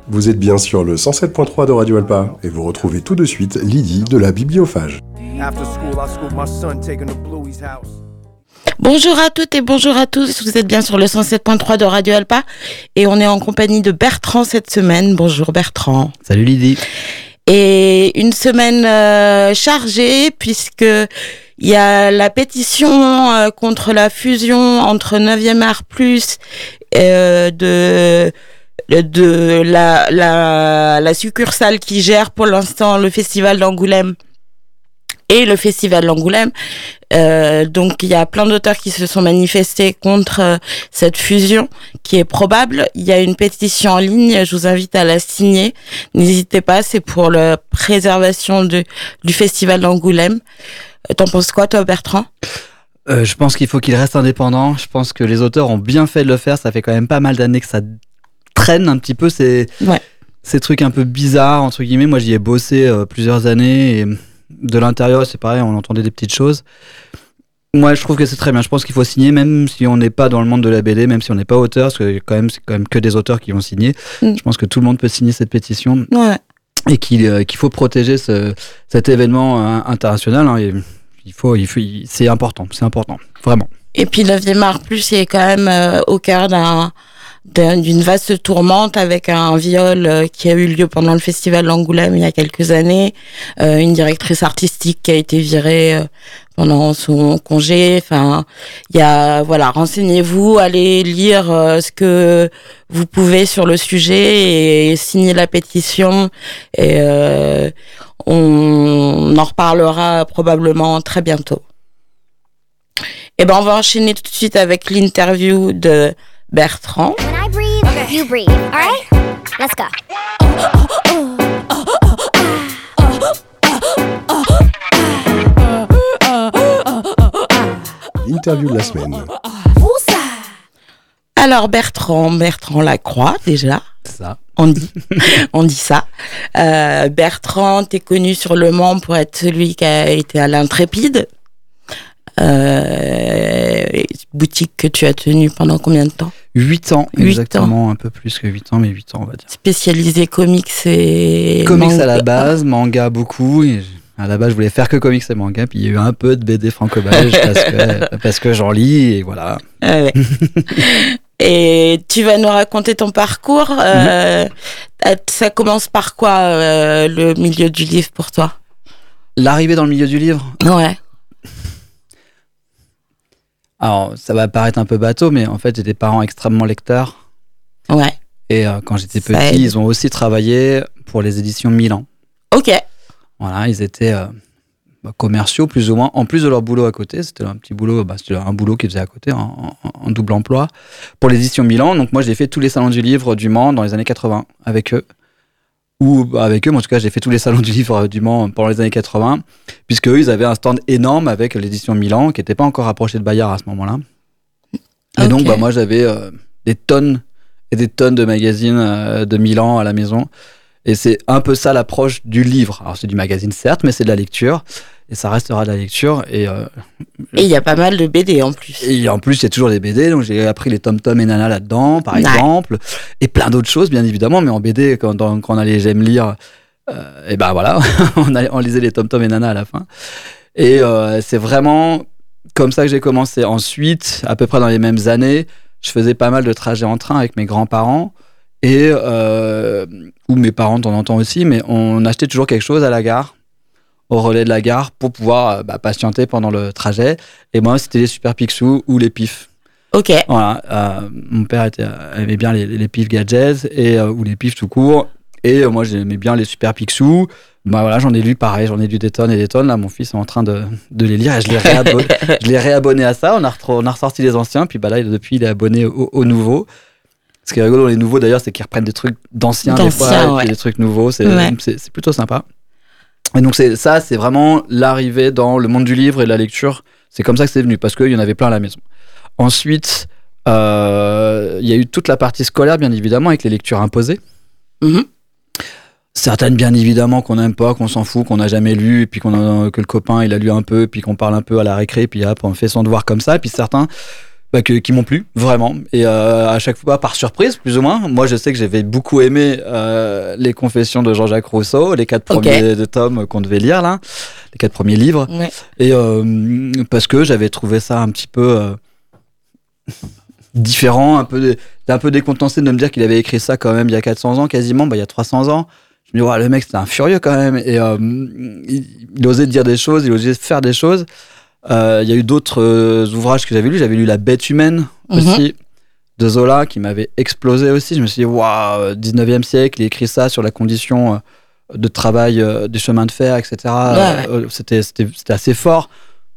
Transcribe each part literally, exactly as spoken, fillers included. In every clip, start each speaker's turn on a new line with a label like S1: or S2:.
S1: Vous êtes bien sur le cent sept point trois de Radio Alpa et vous retrouvez tout de suite Lydie de la Bibliophage.
S2: Bonjour à toutes et bonjour à tous, vous êtes bien sur le cent sept point trois de Radio Alpa et on est en compagnie de Bertrand cette semaine. Bonjour Bertrand.
S3: Salut Lydie.
S2: Et une semaine euh, chargée puisque il y a la pétition euh, contre la fusion entre neuvième art plus euh, de de la, la la succursale qui gère pour l'instant le festival d'Angoulême et le festival d'Angoulême. Euh, donc il y a plein d'auteurs qui se sont manifestés contre euh, cette fusion qui est probable. Il y a une pétition en ligne, je vous invite à la signer. N'hésitez pas, c'est pour la préservation de, du festival d'Angoulême. Euh, t'en penses quoi toi Bertrand ?
S3: euh, Je pense qu'il faut qu'il reste indépendant. Je pense que les auteurs ont bien fait de le faire. Ça fait quand même pas mal d'années que ça traîne un petit peu ces,
S2: ouais.
S3: ces trucs un peu bizarres entre guillemets. Moi j'y ai bossé euh, plusieurs années et de l'intérieur, c'est pareil, on entendait des petites choses. Moi, je trouve que c'est très bien. Je pense qu'il faut signer, même si on n'est pas dans le monde de la B D, même si on n'est pas auteur, parce que quand même, c'est quand même que des auteurs qui vont signer. Mm. Je pense que tout le monde peut signer cette pétition.
S2: Ouais.
S3: Et qu'il, euh, qu'il faut protéger ce, cet événement euh, international. Hein, et il faut, il faut, il, c'est important, c'est important, vraiment.
S2: Et puis, neuvième art plus, il est quand même euh, au cœur d'un... d'une vaste tourmente avec un viol euh, qui a eu lieu pendant le festival d'Angoulême il y a quelques années, euh, une directrice artistique qui a été virée euh, pendant son congé. Enfin, il y a voilà, renseignez-vous, allez lire euh, ce que vous pouvez sur le sujet et signer la pétition. Et euh, on en reparlera probablement très bientôt. Et ben, on va enchaîner tout de suite avec l'interview de Bertrand.
S4: When I breathe, okay. You breathe. All right? Let's go.
S1: Interview de la semaine.
S2: Alors Bertrand, Bertrand Lacroix déjà.
S3: Ça.
S2: On dit, on dit ça. Euh, Bertrand, t'es connu sur Le Mans pour être celui qui a été à l'Intrépide. Euh, boutique que tu as tenue pendant combien de temps ?
S3: huit ans,
S2: huit
S3: exactement,
S2: ans.
S3: Un peu plus que huit ans, mais huit ans on va dire.
S2: Spécialisé comics et...
S3: Comics
S2: manga.
S3: à la base, manga beaucoup, et à la base je voulais faire que comics et manga, puis il y a eu un peu de B D franco-belge parce que, parce que j'en lis, et voilà.
S2: Ah ouais. Et tu vas nous raconter ton parcours. Euh, mmh. Ça commence par quoi, euh, le milieu du livre pour toi ?
S3: L'arrivée dans le milieu du livre ?
S2: Ouais.
S3: Alors, ça va paraître un peu bateau, mais en fait, j'ai des parents extrêmement lecteurs.
S2: Ouais.
S3: Et euh, quand j'étais
S2: Ça
S3: petit,
S2: aide.
S3: ils ont aussi travaillé pour les éditions Milan.
S2: Ok.
S3: Voilà, ils étaient euh, bah, commerciaux, plus ou moins, en plus de leur boulot à côté. C'était un petit boulot, bah, c'était un boulot qu'ils faisaient à côté, en, en, en double emploi, pour les éditions Milan. Donc moi, j'ai fait tous les salons du livre du Mans dans les années quatre-vingts avec eux. Ou bah, avec eux, mais en tout cas, j'ai fait tous les salons du livre du Mans pendant les années quatre-vingts, puisque eux, ils avaient un stand énorme avec l'édition Milan, qui n'était pas encore rapproché de Bayard à ce moment-là. Et okay. donc, bah, moi, j'avais euh, des tonnes et des tonnes de magazines euh, de Milan à la maison. Et c'est un peu ça l'approche du livre. Alors, c'est du magazine, certes, mais c'est de la lecture. Et ça restera de la lecture. Et euh,
S2: il y a pas mal de B D en plus.
S3: Et en plus, il y a toujours des B D. Donc, j'ai appris les Tom Tom et Nana là-dedans, par ouais. exemple. Et plein d'autres choses, bien évidemment. Mais en B D, quand, dans, quand on allait J'aime lire, euh, et ben voilà, on, allait, on lisait les Tom Tom et Nana à la fin. Et euh, c'est vraiment comme ça que j'ai commencé. Ensuite, à peu près dans les mêmes années, je faisais pas mal de trajets en train avec mes grands-parents. Et, euh, ou mes parents de temps en temps aussi. Mais on achetait toujours quelque chose à la gare, au relais de la gare, pour pouvoir bah, patienter pendant le trajet. Et moi, c'était les Super Picsou ou les Pifs.
S2: Ok.
S3: Voilà. Euh, mon père était, aimait bien les, les Pifs Gadgets et, euh, ou les Pifs tout court. Et euh, moi, j'aimais bien les Super Picsou. Bah, voilà, j'en ai lu pareil, j'en ai lu des tonnes et des tonnes. Là, mon fils est en train de, de les lire et je l'ai, réabonné, je l'ai réabonné à ça. On a, retro- on a ressorti les anciens. Puis bah, là, depuis, il est abonné aux au nouveaux. Ce qui est rigolo dans les nouveaux, d'ailleurs, c'est qu'ils reprennent des trucs d'anciens,
S2: d'anciens
S3: des fois,
S2: ouais.
S3: et puis des trucs nouveaux. C'est,
S2: ouais.
S3: c'est, c'est plutôt sympa. Et donc c'est, ça, c'est vraiment l'arrivée dans le monde du livre et de la lecture. C'est comme ça que c'est venu, parce qu'il y en avait plein à la maison. Ensuite, il euh, y a eu toute la partie scolaire, bien évidemment, avec les lectures imposées.
S2: Mm-hmm.
S3: Certaines, bien évidemment, qu'on n'aime pas, qu'on s'en fout, qu'on n'a jamais lu, et puis qu'on a, que le copain, il a lu un peu, puis qu'on parle un peu à la récré, puis hop, on fait son devoir comme ça. Et puis certains bah, que, qui m'ont plu, vraiment. Et euh, à chaque fois, par surprise, plus ou moins. Moi, je sais que j'avais beaucoup aimé euh, les Confessions de Jean-Jacques Rousseau, les quatre okay. premiers de tomes qu'on devait lire, là, les quatre premiers livres.
S2: Ouais.
S3: Et euh, parce que j'avais trouvé ça un petit peu euh, différent, un peu, un peu décontenancé de me dire qu'il avait écrit ça quand même il y a quatre cents ans, quasiment, bah, il y a trois cents ans. Je me dis, ouais, le mec, c'était un furieux quand même. Et euh, il, il osait dire des choses, il osait faire des choses. Il euh, y a eu d'autres euh, ouvrages que j'avais lus. J'avais lu La Bête humaine mm-hmm. aussi, de Zola, qui m'avait explosé aussi. Je me suis dit, waouh, dix-neuvième siècle, il écrit ça sur la condition euh, de travail euh, des chemins de fer, et cetera. Ouais, ouais. Euh, c'était, c'était, c'était assez fort.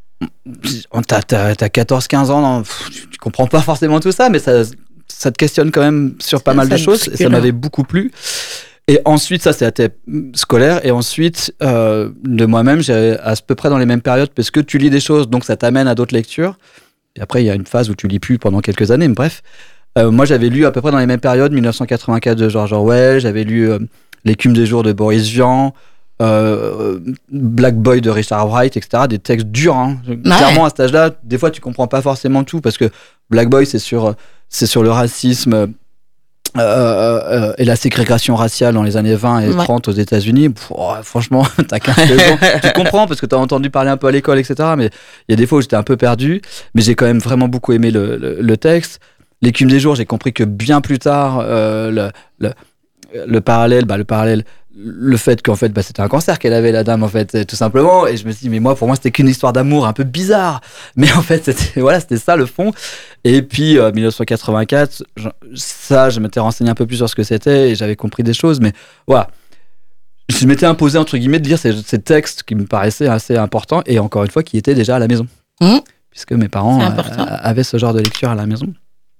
S3: T'as, t'as, t'as quatorze quinze ans, non, pff, tu, tu comprends pas forcément tout ça, mais ça, ça te questionne quand même sur pas ça, mal ça de choses. Et ça m'avait beaucoup plu. Et ensuite, ça, c'était scolaire. Et ensuite, euh, de moi-même, j'ai à peu près dans les mêmes périodes, parce que tu lis des choses, donc ça t'amène à d'autres lectures. Et après, il y a une phase où tu lis plus pendant quelques années, mais bref. Euh, moi, j'avais lu à peu près dans les mêmes périodes, dix-neuf cent quatre-vingt-quatre de George Orwell, j'avais lu euh, L'écume des jours de Boris Vian, euh, Black Boy de Richard Wright, et cetera. Des textes durs, hein. Ouais. Clairement, à cet âge-là, des fois, tu comprends pas forcément tout, parce que Black Boy, c'est sur, c'est sur le racisme... Euh, euh, et la ségrégation raciale dans les années vingt et ouais. trente aux États-Unis. Pff, oh, franchement, t'as quinze ans, tu comprends parce que t'as entendu parler un peu à l'école, et cetera. Mais il y a des fois où j'étais un peu perdu. Mais j'ai quand même vraiment beaucoup aimé le, le, le texte. L'écume des jours, j'ai compris que bien plus tard, euh, le, le, le parallèle, bah, le parallèle, le fait qu'en fait, bah, c'était un cancer qu'elle avait, la dame, en fait, tout simplement. Et je me suis dit, mais moi, pour moi, c'était qu'une histoire d'amour un peu bizarre. Mais en fait, c'était, voilà, c'était ça le fond. Et puis, euh, dix-neuf cent quatre-vingt-quatre, je, ça, je m'étais renseigné un peu plus sur ce que c'était et j'avais compris des choses. Mais voilà, je m'étais imposé, entre guillemets, de lire ces, ces textes qui me paraissaient assez importants et encore une fois, qui étaient déjà à la maison. Mmh. Puisque mes parents euh, avaient ce genre de lecture à la maison.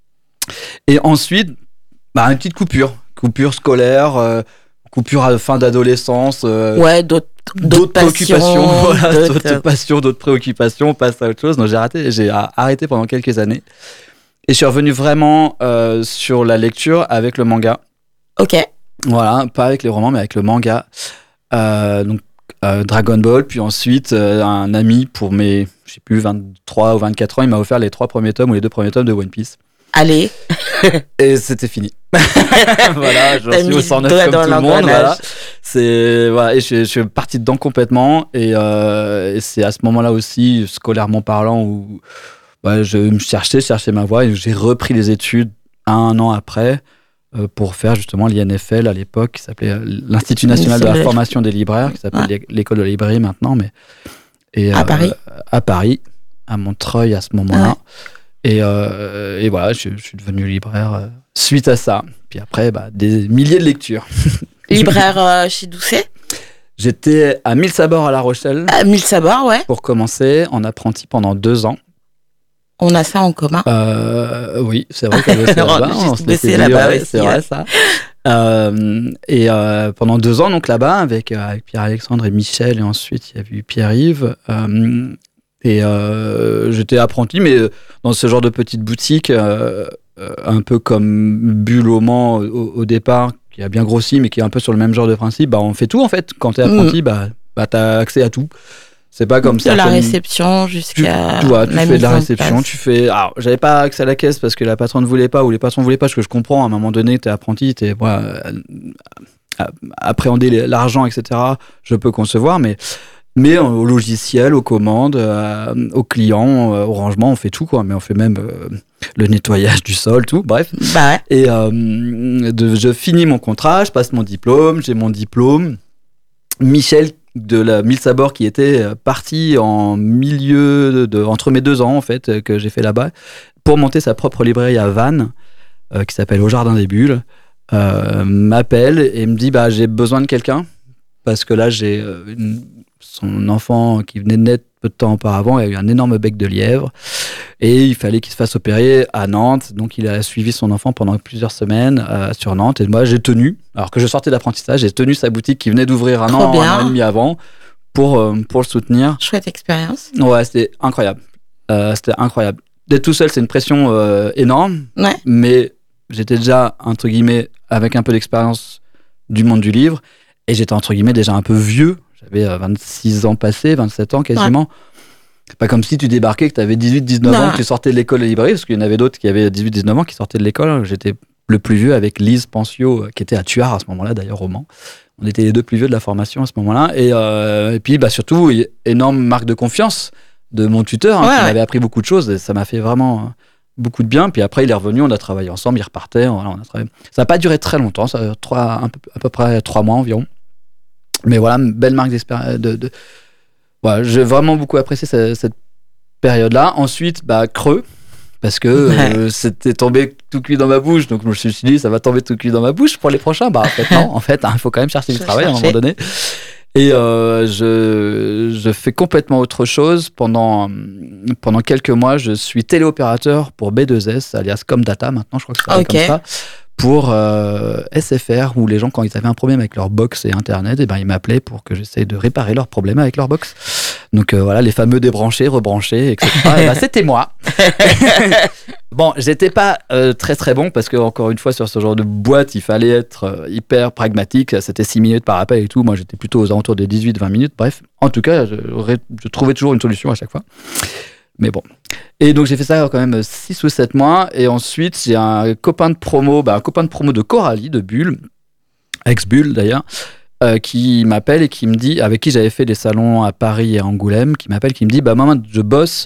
S3: Et ensuite, bah, une petite coupure. Coupure scolaire, euh, coupure à fin d'adolescence. Euh,
S2: ouais, d'autres, d'autres, d'autres
S3: préoccupations, voilà,
S2: d'autres,
S3: d'autres passions, d'autres préoccupations, on passe à autre chose. Donc j'ai arrêté, j'ai arrêté pendant quelques années. Et je suis revenu vraiment euh, sur la lecture avec le manga.
S2: Ok.
S3: Voilà, pas avec les romans, mais avec le manga. Euh, donc euh, Dragon Ball, puis ensuite euh, un ami pour mes, je sais plus, vingt-trois ou vingt-quatre ans, il m'a offert les trois premiers tomes ou les deux premiers tomes de One Piece.
S2: Allez.
S3: Et c'était fini. Voilà, j'en suis au cent neuf comme tout le monde. Voilà. C'est, voilà, et je, je suis parti dedans complètement. Et, euh, et c'est à ce moment-là aussi, scolairement parlant, où bah, je me cherchais, cherchais ma voie. Et j'ai repris les études un an après euh, pour faire justement l'I N F L à l'époque, qui s'appelait l'Institut National de la Formation des Libraires, qui s'appelle ouais. l'école de la librairie maintenant. Mais, et,
S2: à
S3: euh,
S2: Paris
S3: À Paris, à Montreuil à ce moment-là. Ouais. Et, euh, et voilà, je, je suis devenu libraire euh, suite à ça. Puis après, bah, des milliers de lectures.
S2: Libraire euh, chez Doucet ?
S3: J'étais à Mille Sabords à La Rochelle.
S2: À Mille Sabords, ouais.
S3: Pour commencer, en apprenti pendant deux ans.
S2: On a ça en commun.
S3: Euh, oui, c'est vrai qu'on bossait là-bas.
S2: On se bossait là-bas
S3: ouais,
S2: aussi.
S3: C'est vrai, ça. Euh, et euh, pendant deux ans, donc là-bas, avec, euh, avec Pierre-Alexandre et Michel, et ensuite, il y a eu Pierre-Yves. Euh, Et euh, j'étais apprenti, mais dans ce genre de petite boutique, euh, un peu comme Bulle au Mans au, au départ, qui a bien grossi, mais qui est un peu sur le même genre de principe, bah, on fait tout en fait. Quand t'es apprenti, mmh. bah, bah, t'as accès à tout. C'est pas comme ça.
S2: De la réception jusqu'à.
S3: Tu, tu, vois, tu fais de la réception, tu fais. Alors, j'avais pas accès à la caisse parce que la patronne ne voulait pas, ou les patrons ne voulaient pas, ce que je comprends. À un moment donné, t'es apprenti, t'es. Voilà, appréhender l'argent, et cetera. Je peux concevoir, mais. Mais au logiciel, aux commandes, euh, aux clients, euh, au rangement, on fait tout, quoi. Mais on fait même euh, le nettoyage du sol, tout, bref.
S2: Bah ouais.
S3: Et euh, de, je finis mon contrat, je passe mon diplôme, j'ai mon diplôme. Michel de la Mille Sabords qui était parti en milieu, de, de, entre mes deux ans, en fait, que j'ai fait là-bas, pour monter sa propre librairie à Vannes, euh, qui s'appelle Au Jardin des Bulles, euh, m'appelle et me dit, bah, j'ai besoin de quelqu'un, parce que là, j'ai euh, une... son enfant qui venait de naître peu de temps auparavant a eu un énorme bec de lièvre et il fallait qu'il se fasse opérer à Nantes, donc il a suivi son enfant pendant plusieurs semaines euh, sur Nantes et moi j'ai tenu, alors que je sortais d'apprentissage, j'ai tenu sa boutique qui venait d'ouvrir un
S2: Trop
S3: an,
S2: bien.
S3: un an et demi avant pour, euh, pour le soutenir.
S2: Chouette expérience.
S3: Ouais, c'était incroyable. Euh, c'était incroyable. D'être tout seul, c'est une pression euh, énorme,
S2: ouais.
S3: mais j'étais déjà, entre guillemets, avec un peu d'expérience du monde du livre et j'étais, entre guillemets, déjà un peu vieux. J'avais vingt-six ans passés, vingt-sept ans quasiment. Ouais. Pas comme si tu débarquais, que tu avais dix-huit dix-neuf ans, que tu sortais de l'école de librairie, parce qu'il y en avait d'autres qui avaient dix-huit dix-neuf ans qui sortaient de l'école. J'étais le plus vieux avec Lise Pencio, qui était à Thuard à ce moment-là, d'ailleurs, au Mans. On était les deux plus vieux de la formation à ce moment-là. Et, euh, et puis, bah, surtout, énorme marque de confiance de mon tuteur, hein,
S2: ouais,
S3: qui
S2: ouais.
S3: m'avait appris beaucoup de choses. Et ça m'a fait vraiment beaucoup de bien. Puis après, il est revenu, on a travaillé ensemble, il repartait. Voilà, on a travaillé. Ça n'a pas duré très longtemps, ça a trois, un peu, à peu près trois mois environ. Mais voilà, une belle marque d'expérience. De, de... Voilà, j'ai vraiment beaucoup apprécié cette, cette période-là. Ensuite, bah, creux. Parce que ouais. euh, c'était tombé tout cuit dans ma bouche. Donc, je me suis dit, ça va tomber tout cuit dans ma bouche pour les prochains. Bah, en fait, non. En fait, il hein, faut quand même chercher du travail chercher. à un moment donné. Et euh, je, je fais complètement autre chose. Pendant, pendant quelques mois, je suis téléopérateur pour B deux S, alias Comdata. Maintenant, je crois que c'est okay. comme ça. Pour euh, S F R, où les gens, quand ils avaient un problème avec leur box et Internet, eh ben, ils m'appelaient pour que j'essaye de réparer leurs problèmes avec leur box. Donc euh, voilà, les fameux débranchés, rebranchés, et cetera. Et ben, c'était moi. Bon, j'étais pas euh, très très bon parce que, encore une fois, sur ce genre de boîte, il fallait être euh, hyper pragmatique. C'était six minutes par appel et tout. Moi, j'étais plutôt aux alentours des dix-huit vingt minutes. Bref, en tout cas, je, je trouvais toujours une solution à chaque fois. Mais bon. Et donc, j'ai fait ça quand même six ou sept mois. Et ensuite, j'ai un copain de promo, bah, un copain de promo de Coralie, de Bulle, ex-Bulle d'ailleurs, euh, qui m'appelle et qui me dit, avec qui j'avais fait des salons à Paris et à Angoulême, qui m'appelle, qui me dit, bah, maman, je bosse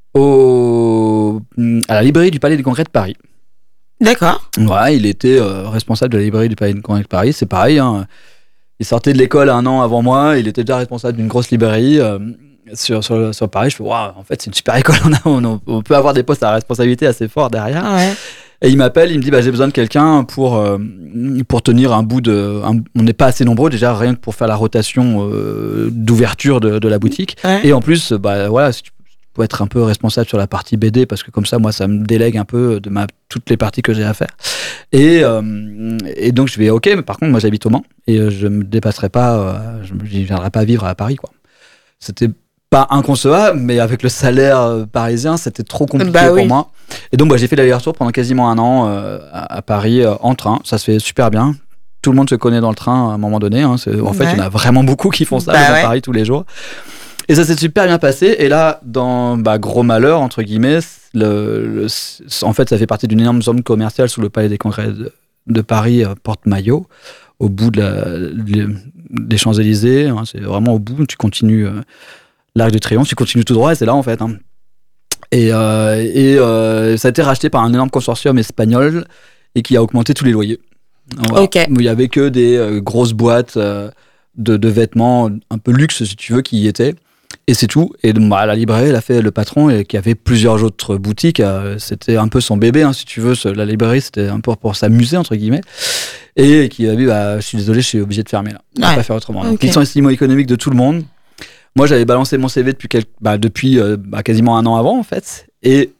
S3: au... à la librairie du Palais des Congrès de Paris.
S2: D'accord.
S3: Ouais, il était euh, responsable de la librairie du Palais des Congrès de Paris. C'est pareil, hein. Il sortait de l'école un an avant moi. Il était déjà responsable d'une grosse librairie. Euh, Sur, sur, sur Paris, je fais waouh, en fait, c'est une super école. On, a, on, on peut avoir des postes à responsabilité assez forts derrière.
S2: Ouais.
S3: Et il m'appelle, il me dit bah, j'ai besoin de quelqu'un pour, euh, pour tenir un bout de. Un, on n'est pas assez nombreux, déjà, rien que pour faire la rotation euh, d'ouverture de, de la boutique. Ouais. Et en plus, bah, voilà, si tu peux être un peu responsable sur la partie B D, parce que comme ça, moi, ça me délègue un peu de ma, toutes les parties que j'ai à faire. Et, euh, et donc, je vais ok, mais par contre, moi, j'habite au Mans et euh, je ne me dépasserai pas, euh, je ne viendrai pas vivre à Paris, quoi. C'était pas inconcevable, mais avec le salaire parisien, c'était trop compliqué bah, pour oui. moi. Et donc, bah, j'ai fait l'aller-retour pendant quasiment un an euh, à, à Paris euh, en train. Ça se fait super bien. Tout le monde se connaît dans le train à un moment donné. Hein. C'est, en ouais. fait, il y en a vraiment beaucoup qui font ça bah, dans ouais. Paris tous les jours. Et ça s'est super bien passé. Et là, dans bah, gros malheur, entre guillemets, le, le, en fait, ça fait partie d'une énorme zone commerciale sous le Palais des Congrès de, de Paris, euh, Porte-Maillot, au bout de la, de, des Champs-Élysées. Hein. C'est vraiment au bout. Tu continues... Euh, l'Arc de Triomphe, tu continues tout droit et c'est là en fait. Hein. Et, euh, et euh, ça a été racheté par un énorme consortium espagnol et qui a augmenté tous les loyers. Voilà. Okay. Il n'y avait que des euh, grosses boîtes euh, de, de vêtements un peu luxe si tu veux qui y étaient. Et c'est tout. Et bah, la librairie, elle a fait le patron et qui avait plusieurs autres boutiques. Euh, c'était un peu son bébé, hein, si tu veux. La librairie, c'était un peu pour s'amuser, entre guillemets. Et qui a dit, bah, je suis désolé, je suis obligé de fermer là. On ne ouais. va pas faire autrement. Okay. Donc, licenciement économique de tout le monde. Moi, j'avais balancé mon C V depuis, quel... bah, depuis euh, bah, quasiment un an avant, en fait. Et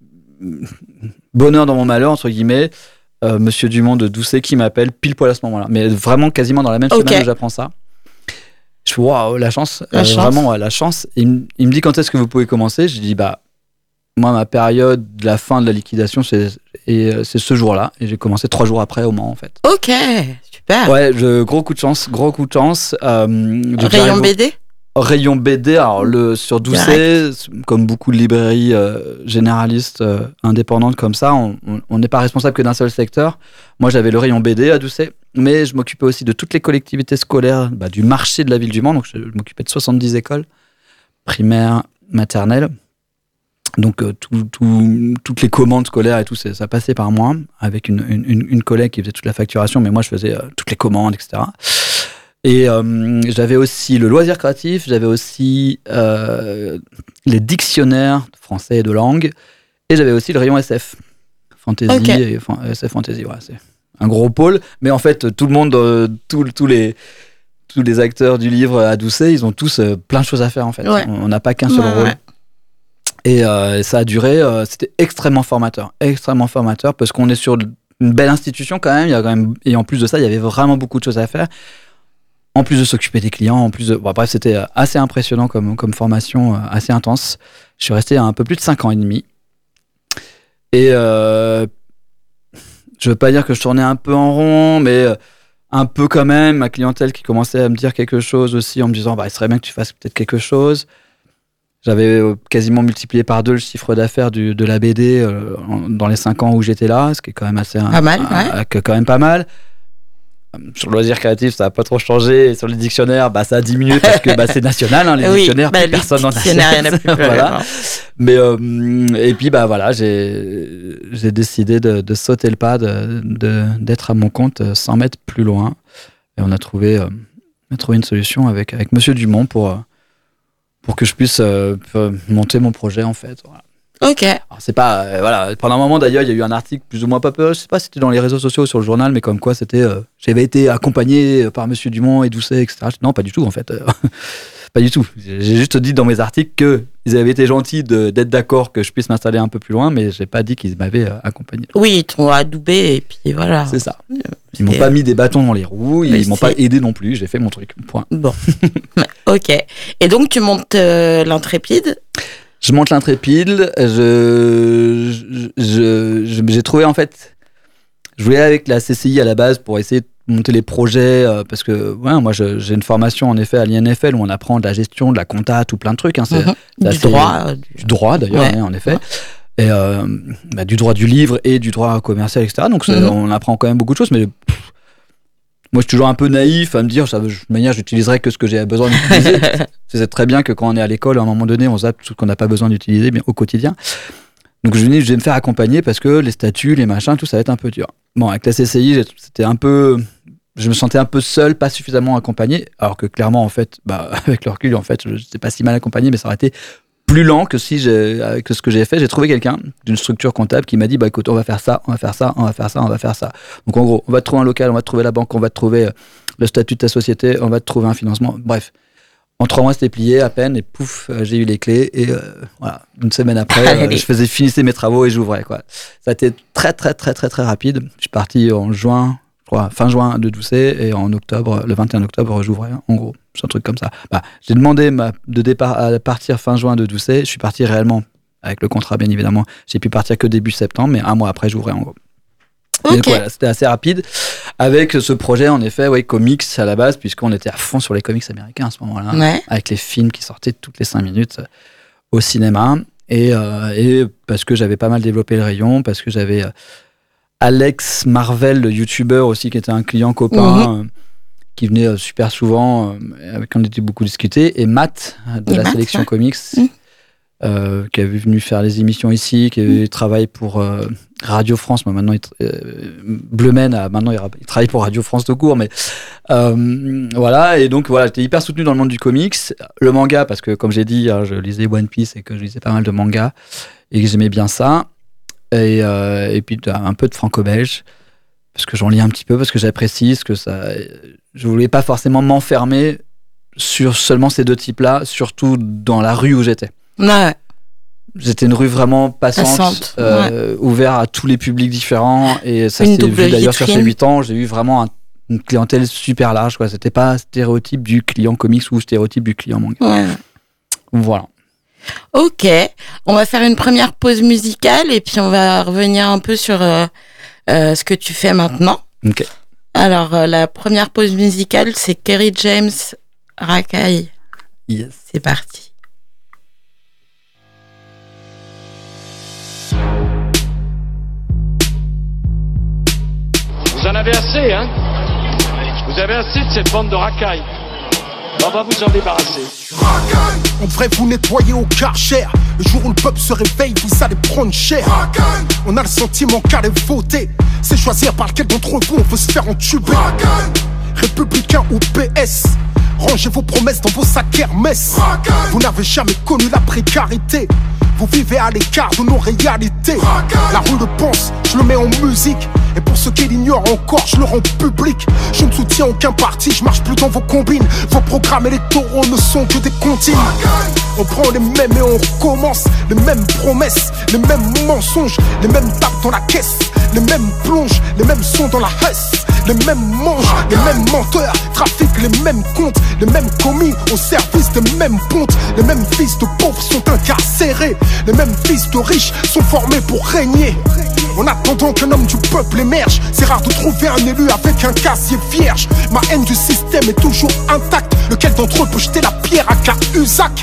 S3: bonheur dans mon malheur, entre guillemets, euh, Monsieur Dumont de Doucet qui m'appelle pile poil à ce moment-là. Mais vraiment quasiment dans la même okay. semaine où j'apprends ça. Je fais waouh, la chance. La euh, chance. Vraiment, ouais, la chance. Il, m- il me dit quand est-ce que vous pouvez commencer. Je dis bah, moi, ma période de la fin de la liquidation, c'est, et, euh, c'est ce jour-là. Et j'ai commencé trois jours après au Mans, en fait.
S2: Ok, super.
S3: Ouais, je, gros coup de chance, gros coup de chance. Euh,
S2: Rayon B D
S3: Rayon B D, alors le, sur Doucet, comme beaucoup de librairies euh, généralistes euh, indépendantes comme ça, on n'est pas responsable que d'un seul secteur. Moi, j'avais le rayon B D à Doucet, mais je m'occupais aussi de toutes les collectivités scolaires bah, du marché de la ville du Mans. Donc, je, je m'occupais de soixante-dix écoles, primaires, maternelles. Donc, euh, tout, tout, toutes les commandes scolaires et tout, ça passait par moi, avec une, une, une collègue qui faisait toute la facturation, mais moi, je faisais euh, toutes les commandes, et cetera. Et euh, j'avais aussi le loisir créatif, j'avais aussi euh, les dictionnaires français et de langue, et j'avais aussi le rayon S F, fantasy, okay. et, enfin, S F fantasy, ouais, c'est un gros pôle. Mais en fait, tout le monde, euh, tous les, tous les acteurs du livre à Doucet, ils ont tous euh, plein de choses à faire en fait. Ouais. On n'a pas qu'un seul ouais, rôle. Ouais. Et euh, ça a duré, euh, c'était extrêmement formateur, extrêmement formateur, parce qu'on est sur une belle institution quand même, il y a quand même, et en plus de ça, il y avait vraiment beaucoup de choses à faire. En plus de s'occuper des clients, en plus de... Bon, bref, c'était assez impressionnant comme, comme formation, assez intense. Je suis resté un peu plus de cinq ans et demi. Et euh, je veux pas dire que je tournais un peu en rond, mais un peu quand même. Ma clientèle qui commençait à me dire quelque chose aussi, en me disant bah, il serait bien que tu fasses peut-être quelque chose. J'avais quasiment multiplié par deux le chiffre d'affaires du, de la B D euh, en, dans les cinq ans où j'étais là, ce qui est quand même assez
S2: pas mal,
S3: un,
S2: ouais.
S3: un, quand même pas mal. Sur le loisir créatif, ça n'a pas trop changé. Et sur les dictionnaires, bah, ça a diminué parce que bah, c'est national, hein, les oui, dictionnaires,
S2: bah,
S3: plus personne n'en achète.
S2: Il y en a plus.
S3: Voilà. Mais, euh, et puis, bah, voilà, j'ai, j'ai décidé de, de sauter le pas, de, de, d'être à mon compte sans mettre plus loin. Et on a trouvé, euh, on a trouvé une solution avec, avec Monsieur Dumont pour, pour que je puisse euh, monter mon projet, en fait. Voilà.
S2: Ok.
S3: Alors, c'est pas, euh, voilà. Pendant un moment d'ailleurs, il y a eu un article plus ou moins pas peur. Je sais pas si c'était dans les réseaux sociaux ou sur le journal, mais comme quoi c'était, euh, j'avais été accompagné par Monsieur Dumont et Doucet, et cetera. Non, pas du tout en fait. Pas du tout. J'ai juste dit dans mes articles que ils avaient été gentils de, d'être d'accord que je puisse m'installer un peu plus loin, mais j'ai pas dit qu'ils m'avaient euh, accompagné.
S2: Oui, ils t'ont adoubé et puis voilà.
S3: C'est ça. Ils m'ont pas mis des bâtons dans les roues, ils m'ont pas aidé non plus. J'ai fait mon truc. Point.
S2: Bon. Ok. Et donc tu montes euh, l'Intrépide.
S3: Je monte l'Intrépide, je, je, je, je, j'ai trouvé en fait, je voulais avec la C C I à la base pour essayer de monter les projets, euh, parce que ouais, moi je, j'ai une formation en effet à l'I N F L où on apprend de la gestion, de la compta, tout plein de trucs. Hein, c'est,
S2: mmh,
S3: c'est
S2: du
S3: assez,
S2: droit.
S3: Du droit d'ailleurs, ouais. hein, en effet. Ouais. Et euh, bah, du droit du livre et du droit commercial, et cetera. Donc mmh. on apprend quand même beaucoup de choses, mais pff, moi, je suis toujours un peu naïf à me dire, ça, de toute manière, j'utiliserai que ce que j'ai besoin d'utiliser. C'est très bien que quand on est à l'école, à un moment donné, on zappe tout ce qu'on n'a pas besoin d'utiliser bien, au quotidien. Donc, je vais, je vais me faire accompagner parce que les statuts, les machins, tout ça va être un peu dur. Bon, avec la C C I, c'était un peu... Je me sentais un peu seul, pas suffisamment accompagné. Alors que clairement, en fait, bah, avec le recul, en fait, je n'étais pas si mal accompagné, mais ça aurait été plus lent que si j'ai, avec ce que j'ai fait. J'ai trouvé quelqu'un d'une structure comptable qui m'a dit, bah écoute, on va faire ça, on va faire ça, on va faire ça, on va faire ça. Donc en gros, on va te trouver un local, on va te trouver la banque, on va te trouver le statut de ta société, on va te trouver un financement. Bref, en trois mois, c'était plié à peine et pouf, j'ai eu les clés et euh, voilà, une semaine après, euh, je faisais finissais mes travaux et j'ouvrais quoi. Ça a été très très très très très rapide. Je suis parti en juin, je crois, fin juin de Doucet et en octobre, le vingt et un octobre, j'ouvrais en gros. C'est un truc comme ça. Bah, j'ai demandé ma, de départ à partir fin juin de Doucet. Je suis parti réellement avec le contrat, bien évidemment. J'ai pu partir que début septembre, mais un mois après, j'ouvrais en gros. Okay. Donc voilà, c'était assez rapide. Avec ce projet, en effet, ouais, comics à la base, puisqu'on était à fond sur les comics américains à ce moment-là,
S2: ouais.
S3: avec les films qui sortaient toutes les cinq minutes au cinéma. Et, euh, et parce que j'avais pas mal développé le rayon, parce que j'avais euh, Alex Marvel, le youtubeur aussi, qui était un client copain. Mm-hmm. Euh, qui venait euh, super souvent, euh, avec qui on était beaucoup discuté, et Matt, de et la Matt, sélection ouais. comics, mmh. euh, qui avait venu faire les émissions ici, qui avait mmh. travaillé pour euh, Radio France, mais maintenant, il tra- euh, Bleumen, a, maintenant il, il travaille pour Radio France de court, mais euh, voilà, et donc voilà, j'étais hyper soutenu dans le monde du comics, le manga, parce que comme j'ai dit, hein, je lisais One Piece et que je lisais pas mal de mangas, et que j'aimais bien ça, et, euh, et puis un peu de franco-belge, parce que j'en lis un petit peu, parce que j'apprécie ce que ça... Je voulais pas forcément m'enfermer sur seulement ces deux types-là, surtout dans la rue où j'étais.
S2: Ouais.
S3: J'étais une rue vraiment passante, passante euh, ouais. ouverte à tous les publics différents, et ça une s'est vu d'ailleurs sur ces huit ans. J'ai eu vraiment un, une clientèle super large, quoi. C'était pas stéréotype du client comics ou stéréotype du client manga.
S2: Ouais.
S3: Voilà.
S2: Ok, on va faire une première pause musicale et puis on va revenir un peu sur euh, euh, ce que tu fais maintenant.
S3: Ok.
S2: Alors, euh, la première pause musicale, c'est Kerry James, Racaille.
S3: Yes.
S2: C'est parti.
S5: Vous en avez assez, hein? Vous avez assez de cette bande de racailles. On va vous en débarrasser.
S6: Racaille. On devrait vous nettoyer au Karcher. Le jour où le peuple se réveille, vous allez prendre cher. Racaille. On a le sentiment qu'aller voter, c'est choisir par lequel d'entre vous on veut se faire entuber. Racaille. Républicain ou P S, rangez vos promesses dans vos sacs Hermès. Racaille. Vous n'avez jamais connu la précarité, vous vivez à l'écart de nos réalités. Racaille. La rue le pense, je le mets en musique. Et pour ceux qui l'ignorent encore, je le rends public. Je ne soutiens aucun parti, je marche plus dans vos combines. Vos programmes électoraux ne sont que des comptines. On prend les mêmes et on recommence. Les mêmes promesses, les mêmes mensonges, les mêmes tapes dans la caisse, les mêmes plonges, les mêmes sons dans la hesse, les mêmes manches, les mêmes menteurs, trafiquent les mêmes comptes, les mêmes commis au service des mêmes pontes. Les mêmes fils de pauvres sont incarcérés, les mêmes fils de riches sont formés pour régner. En attendant qu'un homme du peuple émerge, c'est rare de trouver un élu avec un casier vierge. Ma haine du système est toujours intacte. Lequel d'entre eux peut jeter la pierre à Cahuzac? Que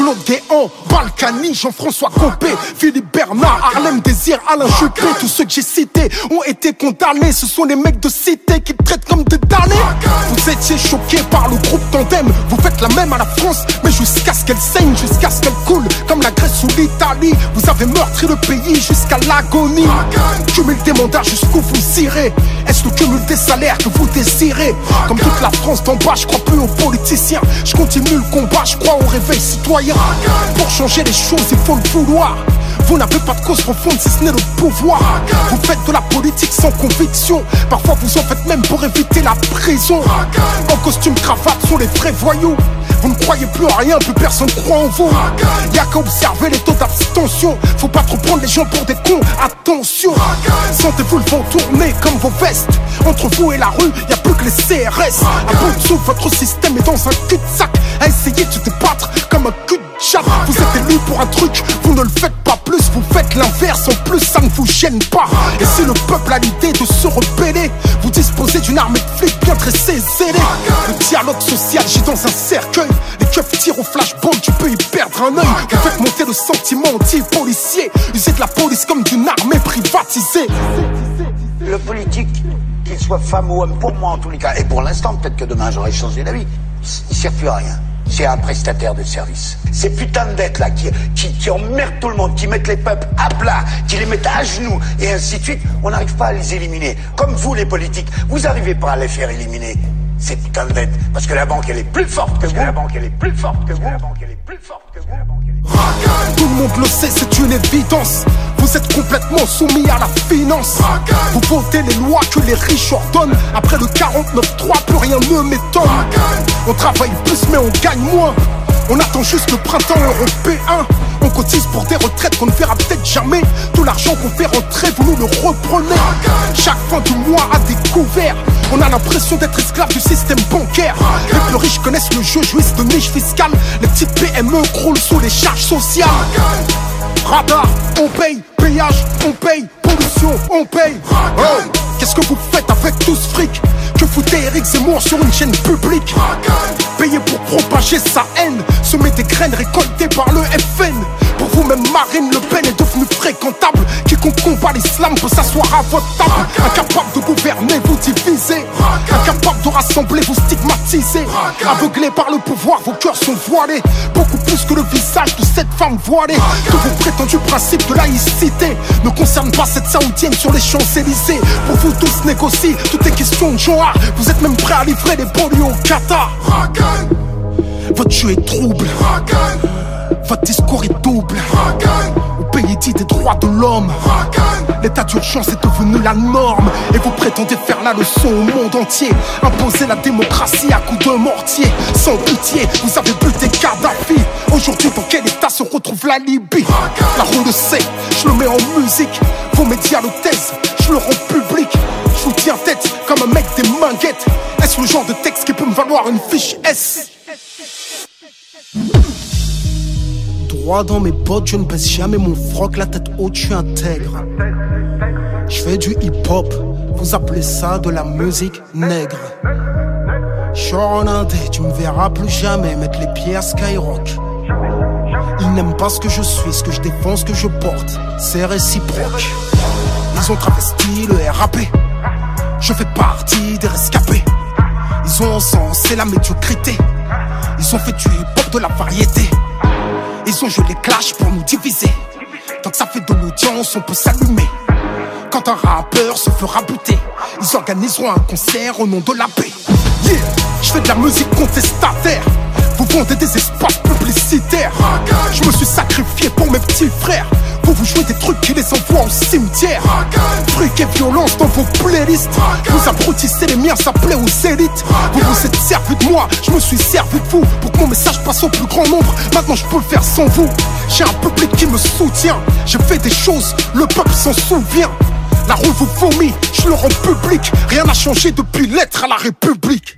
S6: Claude Guéant, Balkany, Jean-François Copé, Philippe Bernard, Harlem Désir, Alain Juppé. Tous ceux que j'ai cités ont été condamnés. Ce sont les mecs de cité qui traitent comme des damnés. Vous étiez choqués par le groupe Tandem. Vous faites la même à la France, mais jusqu'à ce qu'elle saigne, jusqu'à ce qu'elle coule, comme la Grèce ou l'Italie. Vous avez meurtri le pays jusqu'à l'agonie. Cumul des mandats jusqu'où vous irez. Est-ce le cumul des salaires que vous désirez? Comme toute la France d'en bas, je crois plus aux politiciens. Je continue le combat, je crois au réveil citoyen. Pour changer les choses, il faut le vouloir. Vous n'avez pas de cause profonde si ce n'est le pouvoir. Vous faites de la politique sans conviction. Parfois vous en faites même pour éviter la prison. En costume cravate sont les vrais voyous. Vous ne croyez plus à rien, plus personne croit en vous. Y'a qu'à observer les taux d'abstention. Faut pas trop prendre les gens pour des cons, attention. Sentez-vous le vent tourner comme vos vestes. Entre vous et la rue, y'a plus que les C R S. À bout de souffle, votre système est dans un cul-de-sac. À essayer de se débattre comme un cul de chat. Vous êtes élu pour un truc, vous ne le faites pas plus. Vous faites l'inverse, en plus ça ne vous gêne pas. Et si le peuple a l'idée de se rebeller, vous disposez d'une armée de flics bien dressée et zélée. Le dialogue social gît dans un cercueil. Les keufs tirent au flashball, tu peux y perdre un œil. Vous faites monter le sentiment anti-policier. Usez de la police comme d'une armée privatisée.
S7: Le politique, qu'il soit femme ou homme, pour moi en tous les cas, et pour l'instant, peut-être que demain j'aurai changé d'avis, il ne sert plus à rien. C'est un prestataire de service. Ces putains de dettes là qui, qui, qui emmerdent tout le monde, qui mettent les peuples à plat, qui les mettent à genoux et ainsi de suite, on n'arrive pas à les éliminer. Comme vous les politiques, vous n'arrivez pas à les faire éliminer, ces putains de dettes. Parce que la banque elle est plus forte que vous. La banque elle est plus forte que vous. La banque elle est plus forte que vous. La banque elle est plus forte que vous.
S6: Tout le monde le sait, c'est une évidence. Vous êtes complètement soumis à la finance. Vous votez les lois que les riches ordonnent. Après le quarante-neuf trois, plus rien ne m'étonne. On travaille plus mais on gagne moins. On attend juste le printemps européen. On cotise pour des retraites qu'on ne verra peut-être jamais. Tout l'argent qu'on fait rentrer, vous nous le reprenez. Chaque fin du mois à découvert. On a l'impression d'être esclave du système bancaire. Les plus riches connaissent le jeu, jouissent de niches fiscales. Les petites P M E croulent sous les charges sociales. Radar, on paye, péage, on paye, pollution, on paye. Oh, qu'est-ce que vous faites avec tout ce fric? Que foutez Eric Zemmour sur une chaîne publique? Payé pour propager sa haine, semer des graines récoltées par le F N. Pour vous même Marine Le Pen est devenue fréquentable. Quiconque combat l'islam peut s'asseoir à votre table. Incapable de gouverner, vous divisez. Incapable de rassembler, vous stigmatisez. Aveuglés par le pouvoir, vos cœurs sont voilés. Beaucoup plus que le visage de cette femme voilée. Tous vos prétendus principes de laïcité ne concernent pas cette saoudienne sur les Champs-Élysées. Pour vous tous négocier, tout est question de genre. Vous êtes même prêts à livrer les banlieues au Qatar. Votre jeu est trouble. Votre discours est double. Au pays dit des droits de l'homme, l'état d'urgence est devenu la norme. Et vous prétendez faire la leçon au monde entier. Imposer la démocratie à coups de mortier. Sans pitié, vous avez buté Kadhafi. Aujourd'hui, dans quel état se retrouve la Libye? La roue le sait, je le mets en musique. Vos médias le taisent, je le rends public. Je vous tiens tête comme un mec des minguettes. Est-ce le genre de texte qui peut me valoir une fiche S? Droit dans mes bottes, je ne baisse jamais mon froc, la tête haute, je suis intègre. Je fais du hip-hop, vous appelez ça de la musique nègre. Genre en indé, tu me verras plus jamais mettre les pieds à Skyrock. Ils n'aiment pas ce que je suis, ce que je défends, ce que je porte, c'est réciproque. Ils ont travesti le R A P, je fais partie des rescapés. Ils ont encensé la médiocrité, ils ont fait du hip-hop de la variété. Ils ont joué les clashs pour nous diviser. Tant que ça fait de l'audience, on peut s'allumer. Quand un rappeur se fera buter, ils organiseront un concert au nom de la paix. Yeah, je fais de la musique contestataire. Vous vendez des espaces publicitaires. Je me suis sacrifié pour mes petits frères. Vous vous jouez des trucs qui les envoient au cimetière. Fric et violence dans vos playlists. Vous abrutissez les miens, ça plaît aux élites. Vous vous êtes servi de moi, je me suis servi de vous. Pour que mon message passe au plus grand nombre. Maintenant je peux le faire sans vous. J'ai un public qui me soutient. J'ai fait des choses, le peuple s'en souvient. La rue vous vomit, je le rends public. Rien n'a changé depuis l'être à la République.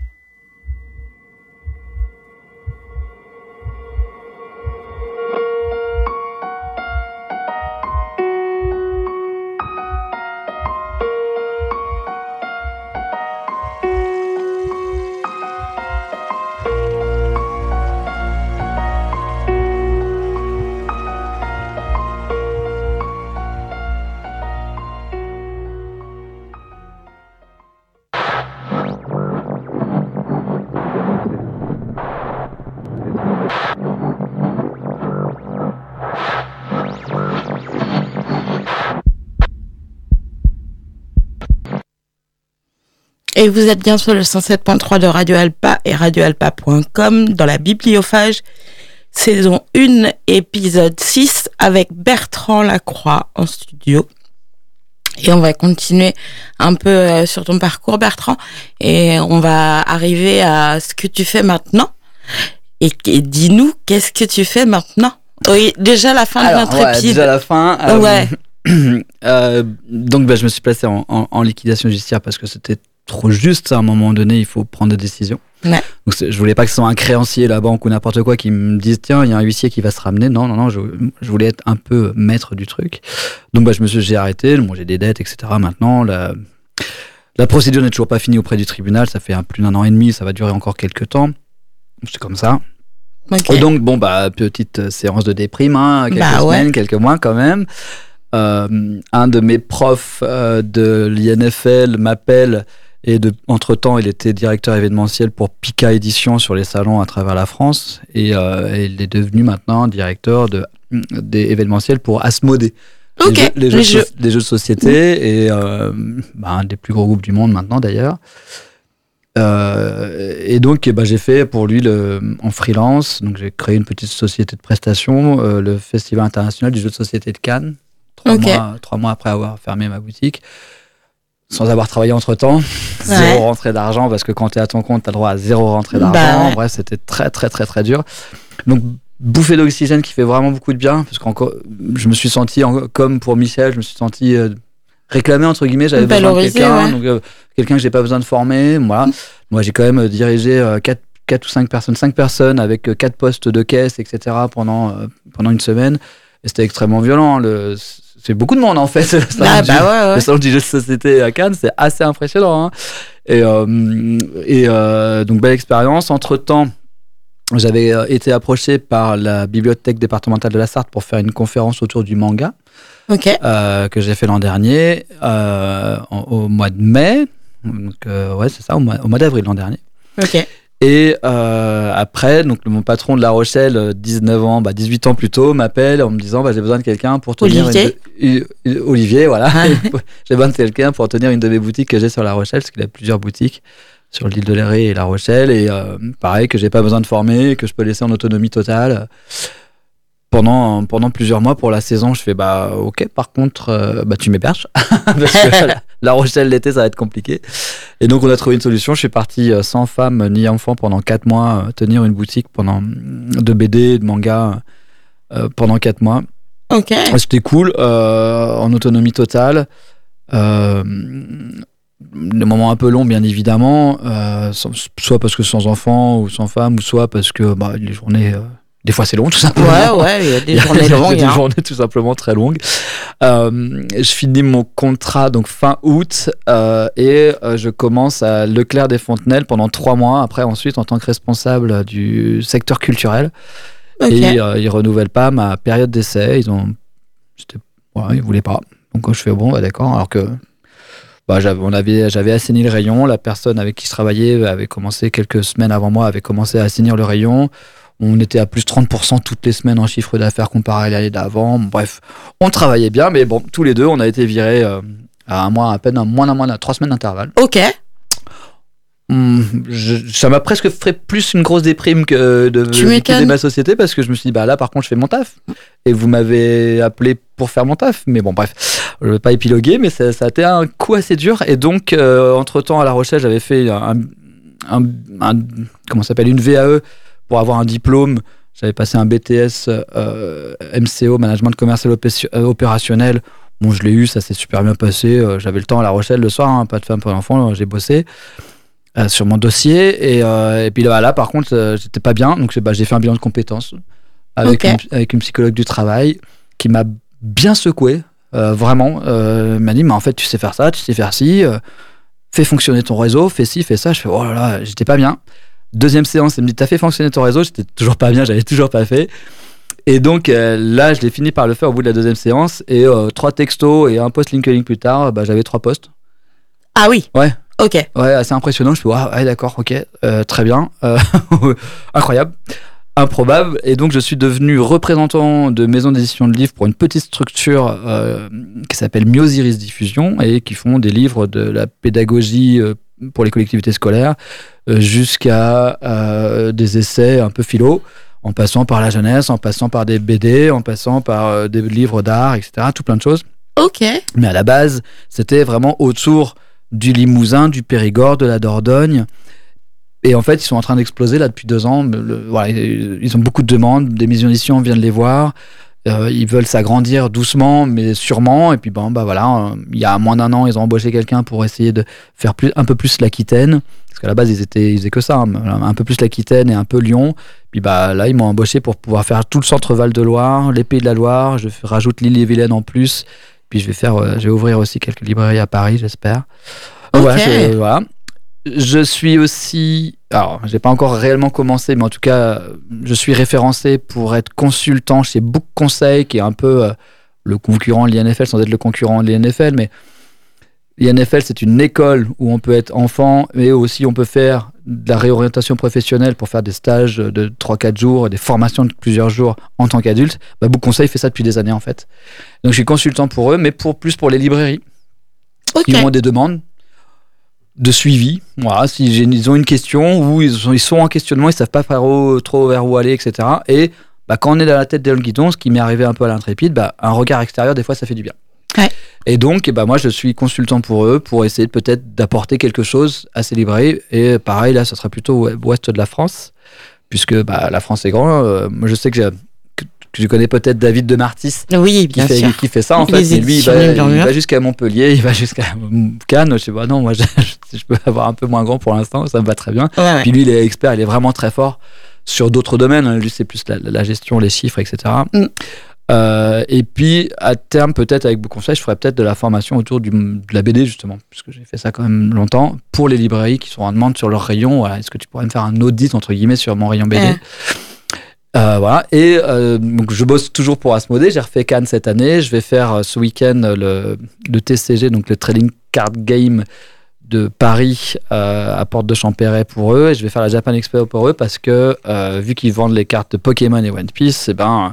S2: Et vous êtes bien sur le cent sept point trois de Radio Alpa et radio alpa point com dans la Bibliophage, saison un, épisode six, avec Bertrand Lacroix en studio. Et on va continuer un peu euh, sur ton parcours, Bertrand, et on va arriver à ce que tu fais maintenant. Et, et dis-nous, qu'est-ce que tu fais maintenant? Oui, déjà la fin
S3: Alors,
S2: de notre
S3: ouais,
S2: épisode.
S3: déjà la fin. Euh,
S2: Ouais.
S3: euh, donc, bah, je me suis placé en, en, en liquidation judiciaire parce que c'était trop juste. À un moment donné, il faut prendre des décisions.
S2: Ouais.
S3: Donc, je voulais pas que ce soit un créancier, la banque ou n'importe quoi qui me dise tiens, il y a un huissier qui va se ramener. Non, non, non, je, je voulais être un peu maître du truc. Donc, bah, je me suis, j'ai arrêté. Bon, j'ai des dettes, et cetera. Maintenant, la, la procédure n'est toujours pas finie auprès du tribunal. Ça fait un, plus d'un an et demi. Ça va durer encore quelques temps. C'est comme ça.
S2: Okay.
S3: Et donc, bon, bah, petite séance de déprime, hein, quelques
S2: bah,
S3: semaines,
S2: ouais.
S3: quelques mois quand même. Euh, un de mes profs euh, de l'I N F L m'appelle et de, entre-temps, il était directeur événementiel pour Pika Édition sur les salons à travers la France et, euh, et il est devenu maintenant directeur de, des événementiels pour Asmodée.
S2: Ok.
S3: Les jeux, les jeux,
S2: Les
S3: de,
S2: jeux.
S3: so- des jeux de société et euh, bah, un des plus gros groupes du monde maintenant d'ailleurs. Euh, et donc bah, j'ai fait pour lui le, en freelance, donc j'ai créé une petite société de prestations, euh, le Festival international du jeu de société de Cannes, trois,
S2: Ok.
S3: mois, trois mois après avoir fermé ma boutique, sans avoir travaillé entre temps, zéro
S2: Ouais.
S3: rentrée d'argent, parce que quand tu es à ton compte, tu as droit à zéro rentrée
S2: Bah
S3: d'argent.
S2: ouais.
S3: Bref, c'était très très très très dur. Donc bouffée d'oxygène qui fait vraiment beaucoup de bien, parce qu'encore je me suis senti, en, comme pour Michel, je me suis senti euh, réclamé entre guillemets, j'avais besoin de
S2: Valorisé,
S3: quelqu'un,
S2: ouais.
S3: donc euh, quelqu'un que j'ai pas besoin de former, voilà. Moi j'ai quand même dirigé euh, quatre, quatre ou cinq personnes, cinq personnes avec euh, quatre postes de caisse, et cetera pendant euh, pendant une semaine, et c'était extrêmement violent. Le, c'est beaucoup de monde en fait. Le salon,
S2: Ah,
S3: du,
S2: bah ouais, ouais.
S3: le salon du jeu de société à Cannes, c'est assez impressionnant. Hein. Et, euh, et euh, donc belle expérience. Entre temps, j'avais euh, été approché par la bibliothèque départementale de la Sarthe pour faire une conférence autour du manga.
S2: Ok.
S3: Euh, que j'ai fait l'an dernier, euh, en- au mois de mai. Donc, euh, ouais, c'est ça, au mois, au mois d'avril l'an dernier.
S2: Ok.
S3: Et euh, après, donc, mon patron de La Rochelle, euh, dix-neuf ans, bah, dix-huit ans plus tôt, m'appelle en me disant bah, j'ai besoin de quelqu'un pour tenir.
S2: Olivier.
S3: Une, de- une- Olivier, voilà. J'ai besoin de quelqu'un pour tenir une de mes boutiques que j'ai sur La Rochelle, parce qu'il a plusieurs boutiques sur l'île de Léré et La Rochelle. Et euh, pareil, que j'ai pas besoin de former, que je peux laisser en autonomie totale. Pendant, pendant plusieurs mois pour la saison, je fais bah ok, par contre, euh, bah tu m'héberges parce que la, la Rochelle l'été ça va être compliqué. Et donc on a trouvé une solution. Je suis parti euh, sans femme ni enfant pendant quatre mois, euh, tenir une boutique pendant de B D, de manga euh, pendant quatre mois.
S2: Ok.
S3: Et c'était cool, euh, en autonomie totale. Euh, des moments un peu longs bien évidemment, euh, sans- soit parce que sans enfant ou sans femme, ou soit parce que bah, les journées. Euh, Des fois, c'est long, tout simplement.
S2: Ouais, ouais, il y a des
S3: Il y a-
S2: journées
S3: il y a
S2: longues.
S3: des
S2: hein.
S3: journées tout simplement très longues. Euh, je finis mon contrat donc fin août euh, et euh, je commence à Leclerc des Fontenelles pendant trois mois. Après, ensuite, en tant que responsable du secteur culturel.
S2: Ok.
S3: Et euh, ils renouvellent pas ma période d'essai. Ils ont, c'était, ouais, ils voulaient pas. Donc je fais bon, bah, d'accord. Alors que bah, j'avais, on avait, j'avais assaini le rayon. La personne avec qui je travaillais avait commencé quelques semaines avant moi, avait commencé à assainir le rayon. On était à plus trente pour cent toutes les semaines en chiffre d'affaires comparé à l'année d'avant. Bref, on travaillait bien, mais bon, tous les deux, on a été virés euh, à un mois, à peine, un, moins d'un mois, trois semaines d'intervalle.
S2: Ok.
S3: Hum, je- ça m'a presque fait plus une grosse déprime que de
S2: Tu
S3: liquider
S2: m'étonnes.
S3: ma société, parce que je me suis dit, bah là, par contre, je fais mon taf. Et vous m'avez appelé pour faire mon taf. Mais bon, bref, je ne vais pas épiloguer, mais ça, ça a été un coup assez dur. Et donc, euh, entre-temps, à La Rochelle, j'avais fait un, un, un- comment ça s'appelle, une V A E pour avoir un diplôme. J'avais passé un B T S euh, M C O, Management Commercial Opé- euh, Opérationnel. Bon, je l'ai eu, ça s'est super bien passé. Euh, J'avais le temps à La Rochelle le soir, hein, pas de femme, pas d'enfant, j'ai bossé euh, sur mon dossier. Et, euh, et puis là, là, par contre, euh, j'étais pas bien. Donc, j'ai bah, j'ai fait un bilan de compétences avec,
S2: Ok.
S3: une, avec une psychologue du travail qui m'a bien secoué, euh, vraiment. Euh, elle m'a dit, mais en fait, tu sais faire ça, tu sais faire ci, euh, fais fonctionner ton réseau, fais ci, fais ça. Je fais, oh là là, j'étais pas bien. Deuxième séance, elle me dit, t'as fait fonctionner ton réseau? J'étais toujours pas bien, j'avais toujours pas fait. Et donc euh, là, je l'ai fini par le faire au bout de la deuxième séance. Et euh, trois textos et un post LinkedIn plus tard, bah, j'avais trois posts.
S2: Ah oui.
S3: Ouais.
S2: Ok.
S3: Ouais, assez impressionnant. Je fais, ouais, ouais d'accord, ok, euh, très bien. Euh, incroyable. Improbable. Et donc, je suis devenu représentant de maison d'édition de livres pour une petite structure euh, qui s'appelle Myosiris Diffusion et qui font des livres de la pédagogie euh, pour les collectivités scolaires, euh, jusqu'à euh, des essais un peu philo, en passant par la jeunesse, en passant par des B D, en passant par euh, des livres d'art, et cetera. Tout plein de choses.
S2: Ok.
S3: Mais à la base, c'était vraiment autour du Limousin, du Périgord, de la Dordogne. Et en fait, ils sont en train d'exploser là depuis deux ans. Le, voilà, ils ont beaucoup de demandes. Des maisons d'édition viennent les voir. Euh, ils veulent s'agrandir doucement, mais sûrement. Et puis, bon, bah voilà, euh, il y a moins d'un an, ils ont embauché quelqu'un pour essayer de faire plus, un peu plus l'Aquitaine. Parce qu'à la base, ils étaient, ils faisaient que ça, hein, un peu plus l'Aquitaine et un peu Lyon. Puis bah là, ils m'ont embauché pour pouvoir faire tout le centre Val-de-Loire, les Pays de la Loire. Je rajoute l'Ille-et-Vilaine en plus. Puis je vais faire, euh, je vais ouvrir aussi quelques librairies à Paris, j'espère.
S2: Ok.
S3: Voilà, je, voilà. Je suis aussi, alors j'ai pas encore réellement commencé, mais en tout cas, je suis référencé pour être consultant chez Book Conseil, qui est un peu euh, le concurrent de l'I N F L, sans être le concurrent de l'I N F L, mais l'I N F L, c'est une école où on peut être enfant, mais aussi on peut faire de la réorientation professionnelle pour faire des stages de trois à quatre jours, des formations de plusieurs jours en tant qu'adulte. Bah, Book Conseil fait ça depuis des années en fait. Donc je suis consultant pour eux, mais pour plus pour les librairies
S2: Ok.
S3: qui ont des demandes de suivi. Voilà, si j'ai, ils ont une question ou ils sont, ils sont en questionnement, ils savent pas trop, trop vers où aller, et cetera. Et bah, quand on est dans la tête d'El Guidon, ce qui m'est arrivé un peu à l'Intrépide, bah, un regard extérieur, des fois, ça fait du bien.
S2: Ouais.
S3: Et donc, eh ben, moi, je suis consultant pour eux pour essayer de, peut-être d'apporter quelque chose à ces librairies. Et pareil, là, ce sera plutôt au ouest de la France, puisque bah, la France est grande. Euh, moi, je sais que, j'ai, que tu connais peut-être David de Martis,
S2: Oui,
S3: qui
S2: bien
S3: fait,
S2: sûr.
S3: qui fait ça, en
S2: Les
S3: fait. Et lui, il
S2: éditions
S3: va,
S2: du
S3: il
S2: Murmure.
S3: va jusqu'à Montpellier, il va jusqu'à Cannes. Je sais pas, non, moi, je, je peux avoir un peu moins grand pour l'instant, ça me va très bien.
S2: Ouais, ouais.
S3: Puis lui, il est expert, il est vraiment très fort sur d'autres domaines. Lui, c'est plus la, la gestion, les chiffres, et cetera.
S2: Mm.
S3: Euh, et puis, à terme, peut-être avec Book Conseil, je ferai peut-être de la formation autour du, de la B D, justement, puisque j'ai fait ça quand même longtemps, pour les librairies qui sont en demande sur leur rayon. Voilà, est-ce que tu pourrais me faire un audit, entre guillemets, sur mon rayon B D
S2: Ouais.
S3: Euh, voilà. Et euh, donc je bosse toujours pour Asmodée. J'ai refait Cannes cette année. Je vais faire euh, ce week-end le, le T C G, donc le Trading Card Game de Paris euh, à Porte de Champéret pour eux. Et je vais faire la Japan Expo pour eux parce que euh, vu qu'ils vendent les cartes de Pokémon et One Piece, et ben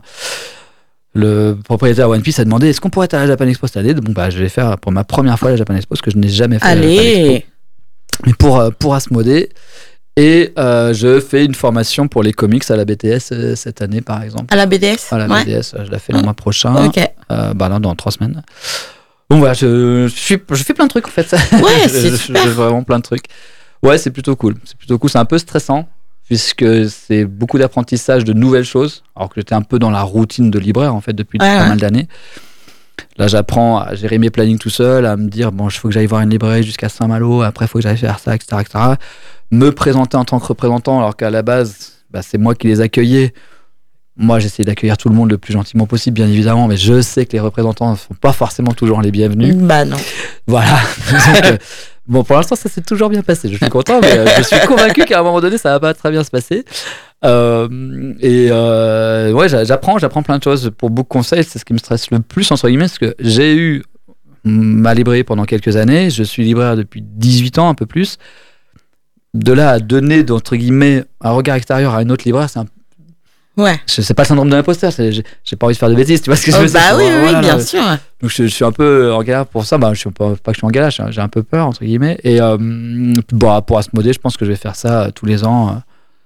S3: le propriétaire One Piece a demandé est-ce qu'on pourrait être à la Japan Expo cette année. Bon bah je vais faire pour ma première fois la Japan Expo parce que je n'ai jamais fait. La Japan Expo.
S2: Allez.
S3: Mais pour euh, pour Asmodée. Et euh, je fais une formation pour les comics à la B T S euh, cette année, par exemple.
S2: À la B D S.
S3: À la
S2: Ouais.
S3: B D S, je la fais le mois prochain.
S2: Ok.
S3: Euh, bah là, dans trois semaines. Bon, voilà, je, je, suis, je fais plein de trucs, en fait.
S2: Ouais,
S3: je,
S2: c'est
S3: je-
S2: super.
S3: je fais vraiment plein de trucs. Ouais, c'est plutôt cool. C'est plutôt cool. C'est un peu stressant, puisque c'est beaucoup d'apprentissage de nouvelles choses, alors que j'étais un peu dans la routine de libraire, en fait, depuis
S2: Ouais,
S3: pas
S2: ouais.
S3: mal d'années. Là, j'apprends à gérer mes plannings tout seul, à me dire, bon, il faut que j'aille voir une librairie jusqu'à Saint-Malo, après, il faut que j'aille faire ça, et cetera, et cetera. Me présenter en tant que représentant, alors qu'à la base, bah, c'est moi qui les accueillais. Moi, j'essaie d'accueillir tout le monde le plus gentiment possible, bien évidemment, mais je sais que les représentants ne sont pas forcément toujours les bienvenus.
S2: Bah non.
S3: Voilà. Donc, euh, bon, pour l'instant, ça s'est toujours bien passé. Je suis content, mais euh, je suis convaincu qu'à un moment donné, ça va pas très bien se passer. Euh, et euh, ouais, j'a- j'apprends, j'apprends plein de choses. Pour Book Conseil, c'est ce qui me stresse le plus, entre guillemets, parce que j'ai eu ma librairie pendant quelques années. Je suis libraire depuis dix-huit ans, un peu plus. De là à donner, entre guillemets, un regard extérieur à une autre libraire, c'est un
S2: Ouais.
S3: c'est c'est pas le syndrome de l'imposteur, c'est- j'ai j'ai pas envie de faire de bêtises, tu vois ce que je
S2: Oh,
S3: veux dire.
S2: bah oui, oui,
S3: Voilà,
S2: bien
S3: là.
S2: sûr.
S3: Donc je, je suis un peu en galère pour ça, bah, je suis pas, pas que je suis en galère, j'ai j'ai un peu peur, entre guillemets. Et euh, bon, pour Asmodée, je pense que je vais faire ça euh, tous les ans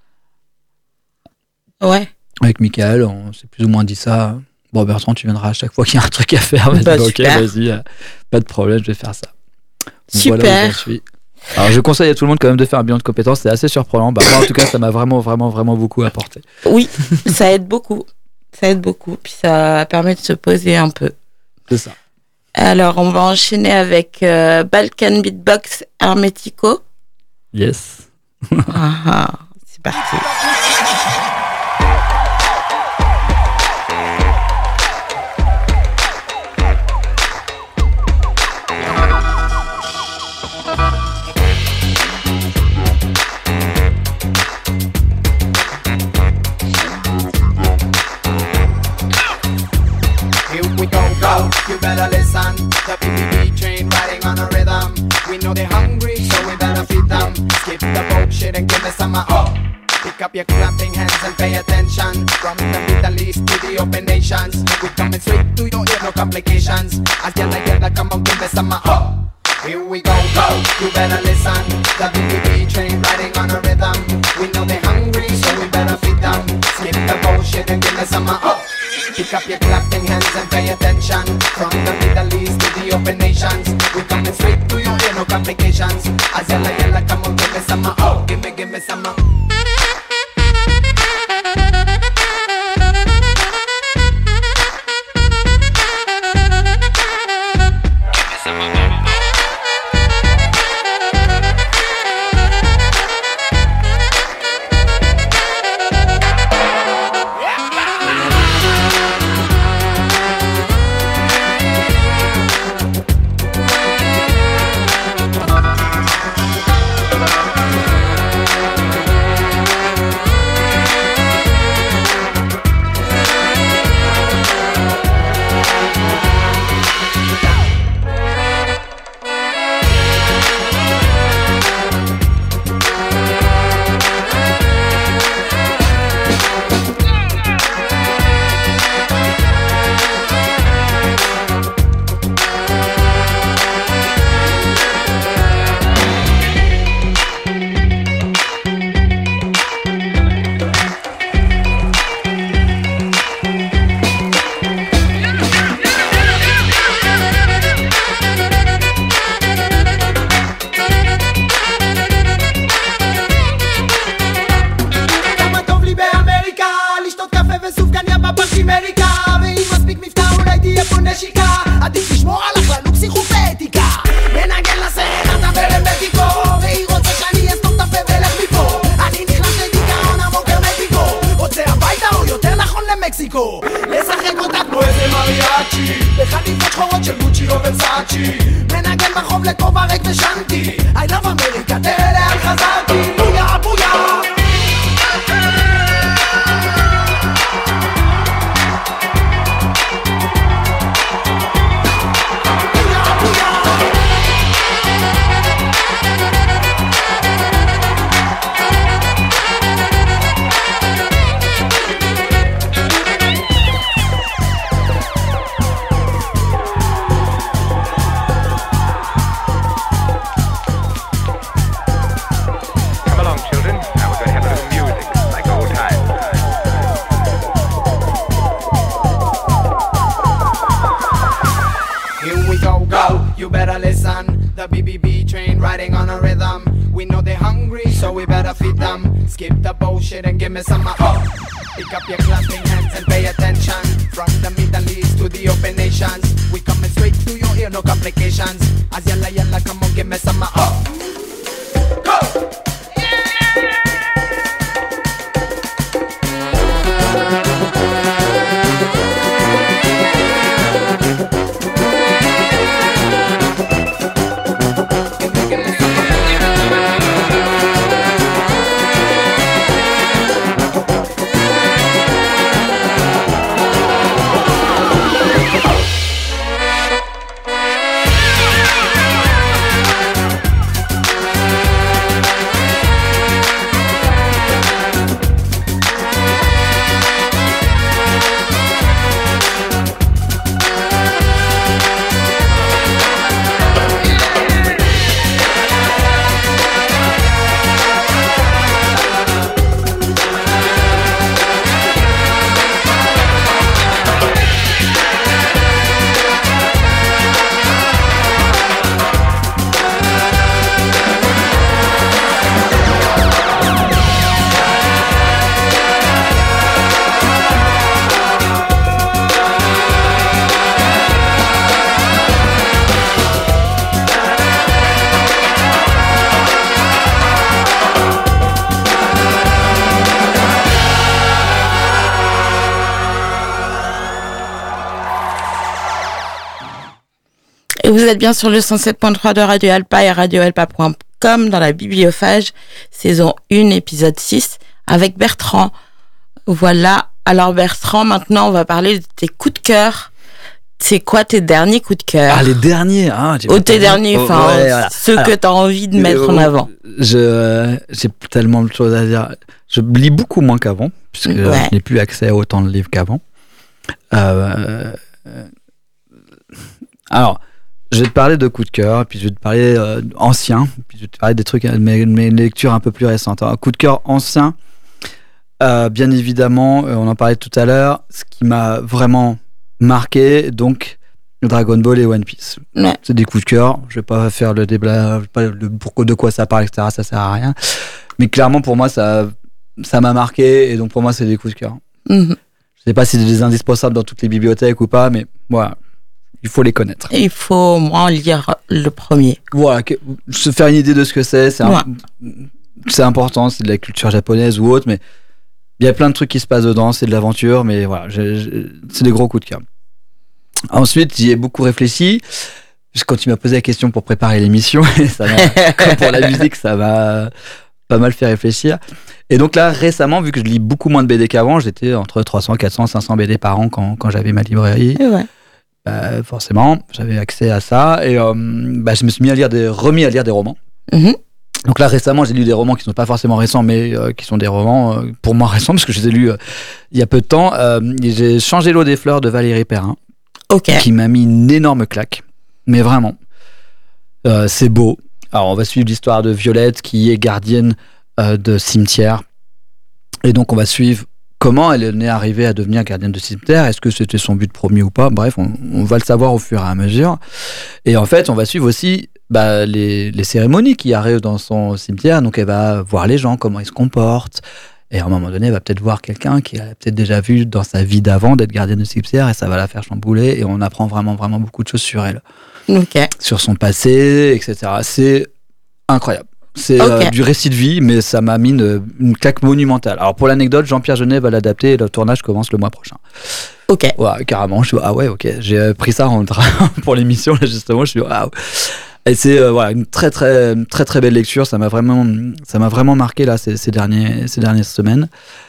S3: euh,
S2: Ouais.
S3: avec Michael, on s'est plus ou moins dit ça. Bon, Bertrand, tu viendras à chaque fois qu'il y a un truc à faire. Vas-y,
S2: Bah,
S3: ok,
S2: super.
S3: vas-y, euh, pas de problème, je vais faire ça. Donc,
S2: Super.
S3: voilà où j'en suis. Alors je conseille à tout le monde quand même de faire un bilan de compétences, c'est assez surprenant. Bah, moi en tout cas, ça m'a vraiment, vraiment, vraiment beaucoup apporté.
S2: Oui, ça aide beaucoup. Ça aide beaucoup. Puis ça permet de se poser un peu.
S3: C'est ça.
S2: Alors, on va enchaîner avec euh, Balkan Beatbox Hermetico.
S3: Yes.
S2: Ah, ah, c'est parti.
S8: Here we go, go, you better listen. The B B B train riding on a rhythm. We know they're hungry, so we better feed them. Skip the bullshit and give me some uh, oh. Pick up your clapping hands and pay attention. From the Middle East to the open nations, we coming straight to your ear, no complications. As yalla yalla, come on, give me some uh, oh. Here we go, go, you better listen. The B B B train riding on a rhythm. We know they're hungry, so we better feed them. Skip the bullshit and give me some uh, oh. Pick up your clapping hands and pay attention. From the Middle East to the open nations, we coming straight to you, here no complications. As yalla yalla, come on, give me some uh, oh. Give me, give me some uh.
S2: Vous êtes bien sur le cent sept point trois de Radio Alpa et radio alpa point com dans la Bibliophage, saison un, épisode six, avec Bertrand. Voilà. Alors Bertrand, maintenant on va parler de tes coups de cœur. C'est quoi tes derniers coups de cœur?
S3: Ah, les derniers ah,
S2: Ou tes derniers, enfin,
S3: oh, ouais, voilà.
S2: ceux
S3: Alors,
S2: que tu as envie de mettre
S3: euh,
S2: en avant.
S3: Je, j'ai tellement de choses à dire. Je lis beaucoup moins qu'avant, puisque
S2: ouais.
S3: je n'ai plus accès à autant de livres qu'avant. Euh, euh, alors, je vais te parler de coups de cœur, puis je vais te parler euh, anciens, puis je vais te parler des trucs, de mes, mes lectures un peu plus récentes. Un coup de cœur ancien, euh, bien évidemment, euh, on en parlait tout à l'heure, ce qui m'a vraiment marqué, donc Dragon Ball et One Piece.
S2: Ouais.
S3: C'est des coups de cœur, je vais pas faire le débat, pas le pourquoi de quoi ça parle, et cetera. Ça sert à rien. Mais clairement, pour moi, ça, ça m'a marqué, et donc pour moi, c'est des coups de cœur.
S2: Mm-hmm.
S3: Je sais pas si c'est des indispensables dans toutes les bibliothèques ou pas, mais voilà. Il faut les connaître.
S2: Il faut au moins lire le premier.
S3: Voilà, que, se faire une idée de ce que c'est, c'est,
S2: ouais.
S3: un, c'est important, c'est de la culture japonaise ou autre, mais il y a plein de trucs qui se passent dedans, c'est de l'aventure, mais voilà, j'ai, j'ai, c'est des gros coups de cœur. Ensuite, j'y ai beaucoup réfléchi, quand tu m'as posé la question pour préparer l'émission, et ça m'a, comme pour la musique, ça m'a pas mal fait réfléchir. Et donc là, récemment, vu que je lis beaucoup moins de B D qu'avant, j'étais entre trois cents, quatre cents, cinq cents B D par an quand, quand j'avais ma librairie.
S2: Et ouais.
S3: Bah, forcément, j'avais accès à ça et euh, bah, je me suis mis à lire des, remis à lire des romans.
S2: Mm-hmm.
S3: Donc là, récemment, j'ai lu des romans qui ne sont pas forcément récents, mais euh, qui sont des romans euh, pour moi récents parce que je les ai lus euh, il y a peu de temps. Euh, j'ai Changé l'eau des fleurs de Valérie Perrin,
S2: okay.
S3: qui m'a mis une énorme claque, mais vraiment, euh, c'est beau. Alors, on va suivre l'histoire de Violette qui est gardienne euh, de cimetière, et donc on va suivre comment elle est arrivée à devenir gardienne de cimetière. Est-ce que c'était son but premier ou pas? Bref, on, on va le savoir au fur et à mesure. Et en fait, on va suivre aussi bah, les, les cérémonies qui arrivent dans son cimetière. Donc, elle va voir les gens, comment ils se comportent. Et à un moment donné, elle va peut-être voir quelqu'un qui a peut-être déjà vu dans sa vie d'avant d'être gardienne de cimetière et ça va la faire chambouler. Et on apprend vraiment, vraiment beaucoup de choses sur elle.
S2: Okay.
S3: Sur son passé, et cetera. C'est incroyable. C'est okay. euh, du récit de vie, mais ça m'a mis une, une claque monumentale. Alors pour l'anecdote, Jean-Pierre Jeunet va l'adapter et le tournage commence le mois prochain.
S2: Ok.
S3: Ouais, carrément. Je suis ah ouais, ok. J'ai pris ça en train pour l'émission là justement. Je suis ah. Et c'est euh, voilà une très très très très belle lecture. Ça m'a vraiment ça m'a vraiment marqué là ces, ces derniers ces dernières semaines.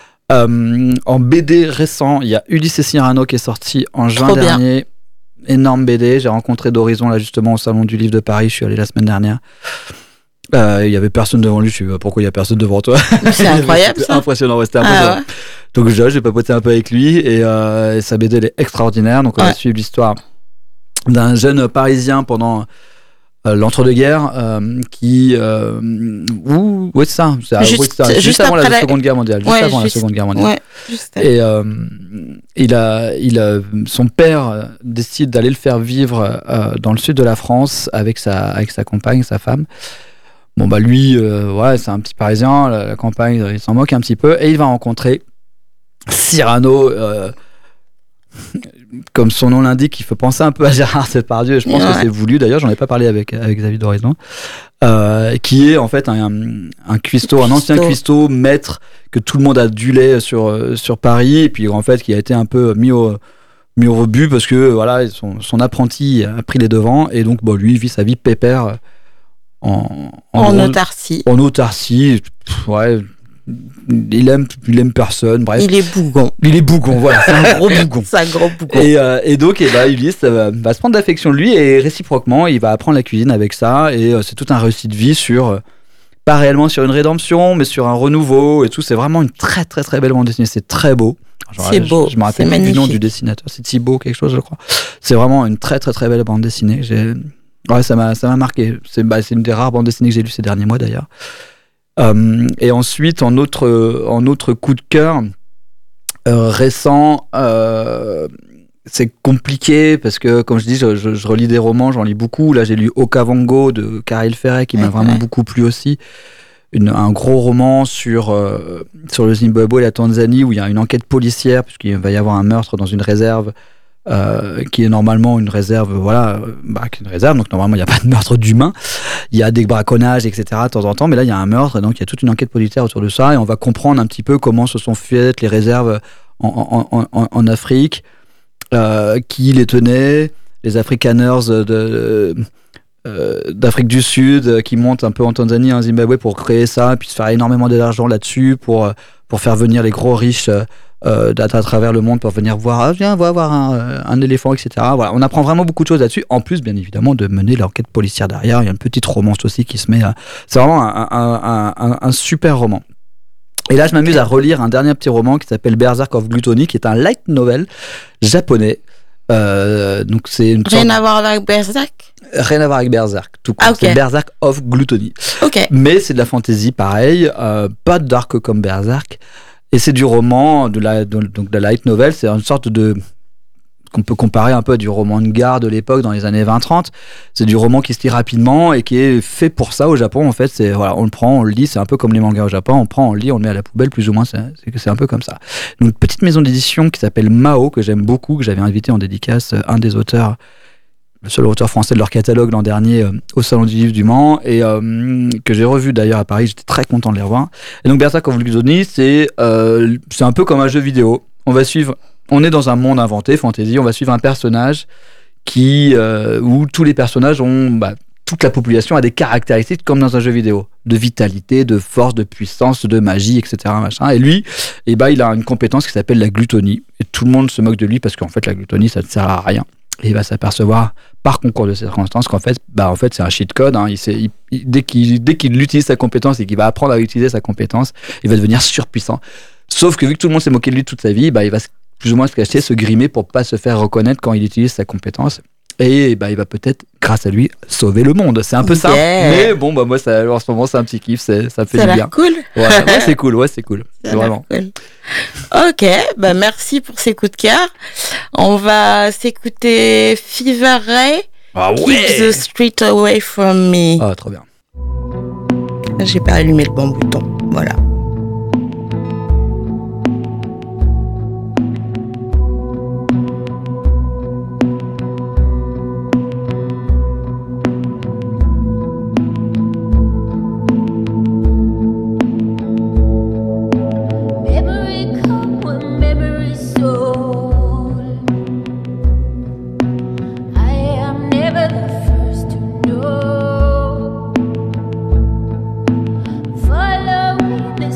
S3: Euh, en B D récent, il y a Ulysse et Cyrano qui est sorti en juin
S2: Trop
S3: dernier. Bien. Énorme B D. J'ai rencontré d'Horizon là justement au salon du livre de Paris. Je suis allé la semaine dernière. Il euh, y avait personne devant lui, je sais pas pourquoi il y a personne devant toi.
S2: C'est incroyable.
S3: C'était
S2: ça.
S3: impressionnant, ouais, c'était impressionnant. Ah ouais. Donc déjà, j'ai papoté un peu avec lui et, euh, et sa B D elle est extraordinaire. Donc on ouais. va suivre l'histoire d'un jeune Parisien pendant euh, l'entre-deux-guerres euh, qui, euh, ouh, ouais c'est ça, c'est, juste, ouais, c'est ça. juste, juste avant la, la Seconde Guerre mondiale, juste
S2: ouais,
S3: avant
S2: juste,
S3: la Seconde Guerre mondiale.
S2: Ouais, juste
S3: et euh, il a, il a, son père décide d'aller le faire vivre euh, dans le sud de la France avec sa, avec sa compagne, sa femme. Bon bah lui, euh, ouais, c'est un petit Parisien, la, la campagne, il s'en moque un petit peu, et il va rencontrer Cyrano, euh, comme son nom l'indique, il faut penser un peu à Gérard Depardieu, et je pense ouais. que c'est voulu, d'ailleurs j'en ai pas parlé avec, avec Xavier d'Horizon, euh, qui est en fait un, un cuistot, un ancien cuistot, maître, que tout le monde adulait sur, sur Paris, et puis en fait qui a été un peu mis au... mis au rebut, parce que voilà, son, son apprenti a pris les devants, et donc bon, lui il vit sa vie pépère, En, en,
S2: en
S3: gros,
S2: autarcie.
S3: En autarcie, pff, ouais. Il aime, il aime personne, bref.
S2: Il est bougon.
S3: Il est bougon, voilà. C'est un gros bougon.
S2: C'est un gros bougon.
S3: Et, euh, et donc, et bah, Ulysse va, va se prendre d'affection de lui et réciproquement, il va apprendre la cuisine avec ça. Et euh, c'est tout un récit de vie sur, euh, pas réellement sur une rédemption, mais sur un renouveau et tout. C'est vraiment une très, très, très belle bande dessinée. C'est très beau. Genre,
S2: c'est
S3: je,
S2: beau.
S3: Je me rappelle plus du nom du dessinateur. C'est Thibaut, quelque chose, je crois. C'est vraiment une très, très, très belle bande dessinée. J'ai. Ouais, ça m'a, ça m'a marqué. C'est, bah, c'est une des rares bandes dessinées que j'ai lues ces derniers mois d'ailleurs. Euh, et ensuite, en autre, en autre coup de cœur euh, récent, euh, c'est compliqué parce que, comme je dis, je, je, je relis des romans, j'en lis beaucoup. Là, j'ai lu Okavango de Karel Ferret qui m'a ouais, vraiment ouais. beaucoup plu aussi. Une, un gros roman sur, euh, sur le Zimbabwe et la Tanzanie où il y a une enquête policière puisqu'il va y avoir un meurtre dans une réserve. Euh, qui est normalement une réserve, voilà, bah, qui est une réserve, donc normalement il n'y a pas de meurtre d'humains, il y a des braconnages, et cetera de temps en temps, mais là il y a un meurtre, et donc il y a toute une enquête policière autour de ça, et on va comprendre un petit peu comment se sont faites les réserves en, en, en, en Afrique, euh, qui les tenait, les Afrikaners de, euh, d'Afrique du Sud, qui montent un peu en Tanzanie, en Zimbabwe pour créer ça, puis se faire énormément d'argent là-dessus, pour, pour faire venir les gros riches Euh, à travers le monde pour venir voir, ah, viens, va voir un, un éléphant, et cetera. Voilà, on apprend vraiment beaucoup de choses là-dessus. En plus, bien évidemment, de mener l'enquête policière derrière. Il y a une petite romance aussi qui se met. À... C'est vraiment un, un, un, un super roman. Et là, je m'amuse à relire un dernier petit roman qui s'appelle Berserk of Gluttony, qui est un light novel japonais. Euh, donc c'est une
S2: Rien
S3: sorte...
S2: à voir avec Berserk.
S3: Rien à voir avec Berserk, tout court.
S2: Ah, ok.
S3: C'est Berserk of Gluttony.
S2: Ok.
S3: Mais c'est de la fantasy, pareil, euh, pas dark comme Berserk. Et c'est du roman, de la, de, donc de la light novel, c'est une sorte de... qu'on peut comparer un peu à du roman de gare de l'époque, dans les années vingt trente. C'est du roman qui se lit rapidement et qui est fait pour ça au Japon. En fait, c'est, voilà, on le prend, on le lit, c'est un peu comme les mangas au Japon, on prend, on le lit, on le met à la poubelle, plus ou moins, c'est, c'est, c'est un peu comme ça. Donc, une petite maison d'édition qui s'appelle Mao, que j'aime beaucoup, que j'avais invité en dédicace, un des auteurs, le seul auteur français de leur catalogue l'an dernier euh, au Salon du Livre du Mans, et euh, que j'ai revu d'ailleurs à Paris, j'étais très content de les revoir. Et donc Berserk of Gluttony, c'est, euh, c'est un peu comme un jeu vidéo. On va suivre, on est dans un monde inventé, fantasy, on va suivre un personnage qui, euh, où tous les personnages ont, bah, toute la population a des caractéristiques comme dans un jeu vidéo, de vitalité, de force, de puissance, de magie, et cetera. Machin. Et lui, eh ben, il a une compétence qui s'appelle la glutonie. Et tout le monde se moque de lui parce qu'en fait, la glutonie, ça ne sert à rien. Et il va s'apercevoir par concours de circonstances qu'en fait, bah, en fait c'est un cheat code. Hein. Il sait, il, il, dès, qu'il, dès qu'il utilise sa compétence et qu'il va apprendre à utiliser sa compétence, il va devenir surpuissant. Sauf que vu que tout le monde s'est moqué de lui toute sa vie, bah, il va plus ou moins se cacher, se grimer pour pas se faire reconnaître quand il utilise sa compétence. Et bah, il va peut-être, grâce à lui, sauver le monde. C'est un peu ça.
S2: Yeah.
S3: Mais bon, bah, moi, ça, en ce moment, c'est un petit kiff. C'est, ça me fait
S2: Ça a
S3: du
S2: l'air
S3: bien.
S2: cool.
S3: Ouais, ouais, c'est cool. Ouais, c'est cool.
S2: Ça a
S3: Vraiment.
S2: l'air cool. Ok, bah merci pour ces coups de cœur. On va s'écouter Fever Ray.
S3: Ah
S2: Keep
S3: ouais.
S2: the street away from me.
S3: Ah, trop bien.
S2: J'ai pas allumé le bon bouton. Voilà.
S9: Following the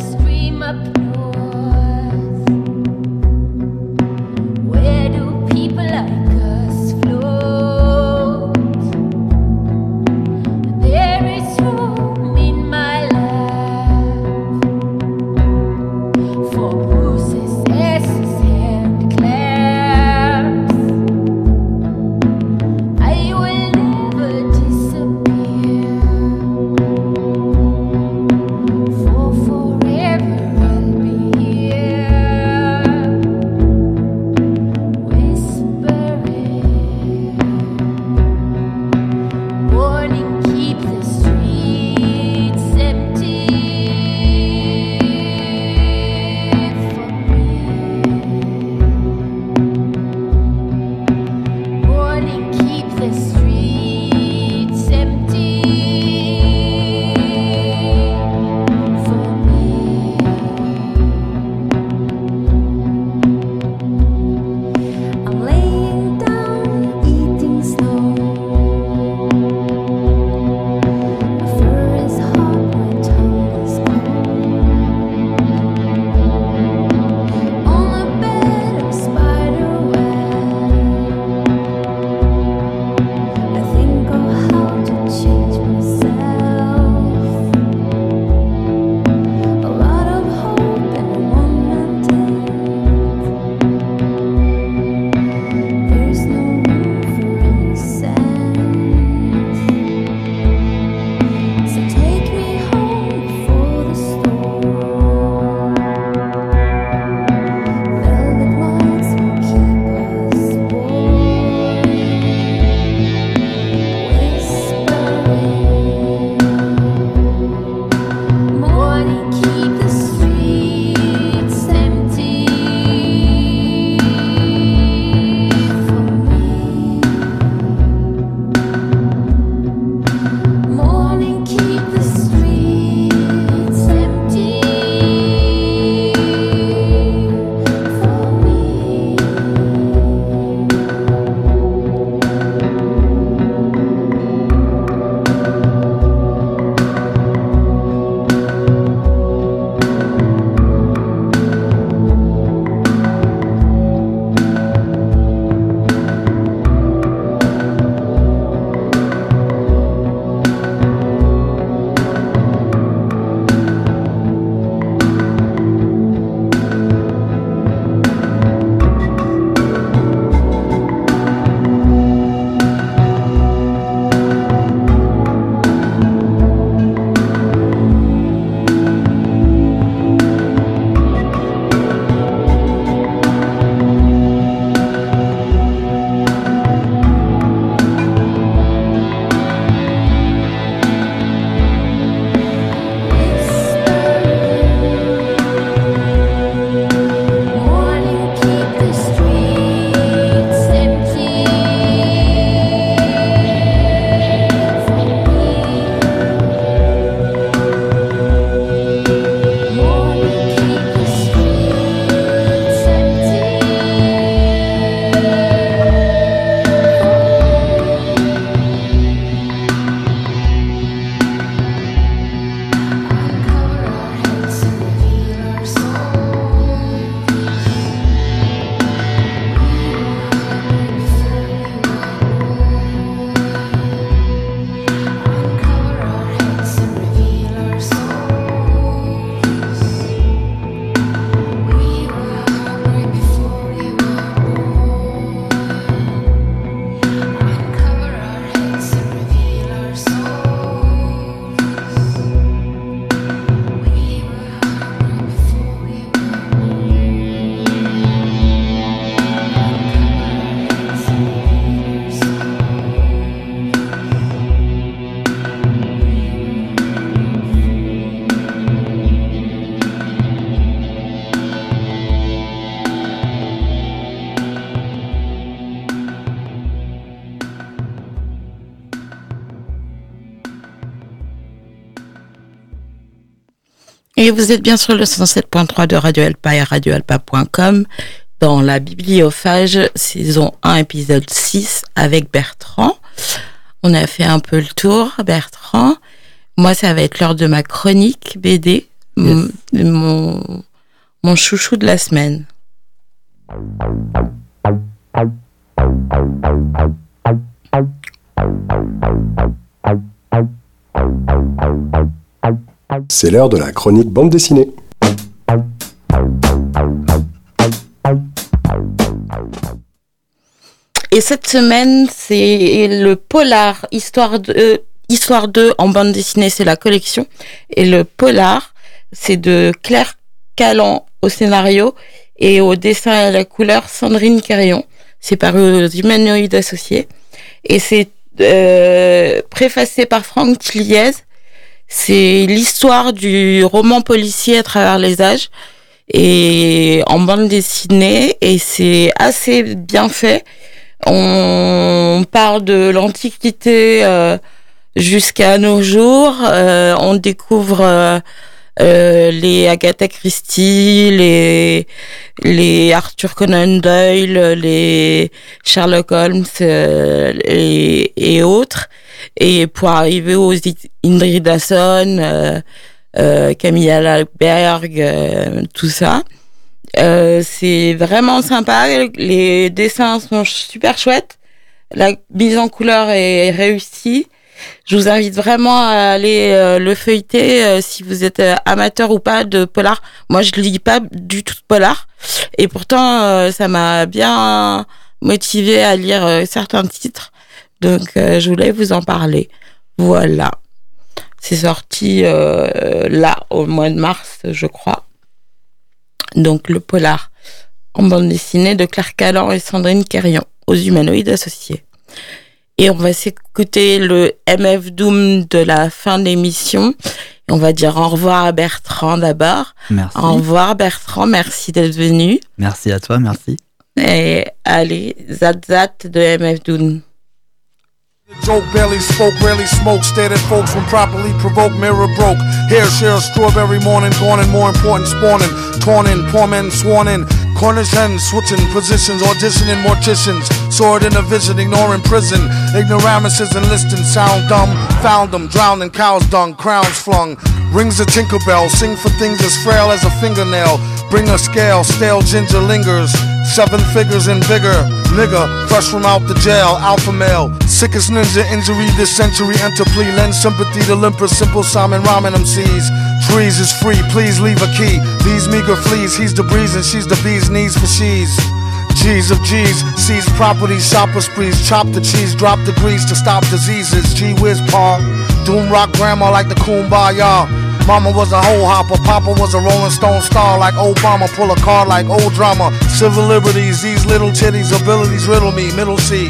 S2: Et vous êtes bien sur le cent sept point trois de Radio Alpa et radio alpa point com dans la Bibliophage, saison un, épisode six, avec Bertrand. On a fait un peu le tour, Bertrand. Moi, ça va être l'heure de ma chronique B D, yes. m- mon, mon chouchou de la semaine.
S1: C'est l'heure de la chronique bande dessinée.
S2: Et cette semaine, c'est le polar Histoire de, euh, Histoire deux en bande dessinée, c'est la collection. Et le polar, c'est de Claire Callan au scénario et au dessin et à la couleur Sandrine Quérion. C'est paru aux Humanoïdes Associés. Et c'est euh, préfacé par Franck Tilliez. C'est l'histoire du roman policier à travers les âges et en bande dessinée, et c'est assez bien fait. On parle de l'Antiquité euh, jusqu'à nos jours. Euh, on découvre euh, euh, les Agatha Christie, les les Arthur Conan Doyle, les Sherlock Holmes euh, et, et autres. Et pour arriver aux Indrid Hasson, euh, euh, Camilla Laberg, euh, tout ça. Euh, c'est vraiment sympa. Les dessins sont super chouettes. La mise en couleur est réussie. Je vous invite vraiment à aller euh, le feuilleter euh, si vous êtes euh, amateur ou pas de polar. Moi, je lis pas du tout de polar. Et pourtant, euh, ça m'a bien motivé à lire euh, certains titres. Donc, euh, je voulais vous en parler. Voilà. C'est sorti euh, là, au mois de mars, je crois. Donc, le polar en bande dessinée de Claire Callan et Sandrine Quérion aux Humanoïdes Associés. Et on va s'écouter le M F Doom de la fin de l'émission. Et on va dire au revoir à Bertrand d'abord.
S3: Merci.
S2: Au revoir Bertrand, merci d'être venu.
S3: Merci à toi, merci.
S2: Et allez, zat zat de M F Doom.
S6: Joke barely spoke, rarely smoked, stared at folks when properly provoked, mirror broke. Hair share strawberry morning, gone and more important spawning. Torn in, poor men sworn in. Cornish hens switching positions, auditioning morticians. Sword in a vision, ignoring prison. Ignoramuses enlisting, sound dumb. Found them, drowned in cow's dung, crowns flung. Rings a Tinkerbell, sing for things as frail as a fingernail. Bring a scale, stale ginger lingers. Seven figures and bigger, nigga, fresh from out the jail, alpha male. Sickest ninja injury this century, enter plea. Lend sympathy to limper, simple Simon Ramen M Cs. Trees is free, please leave a key. These meager fleas, he's the breeze and she's the bee's knees for she's. G's of G's, seize property, shopper sprees. Chop the cheese, drop the grease to stop diseases. Gee whiz pa, doom rock grandma like the Kumbaya. Mama was a hoe hopper, Papa was a Rolling Stone star like Obama. Pull a car like old drama. Civil liberties, these little titties, abilities riddle me, middle C.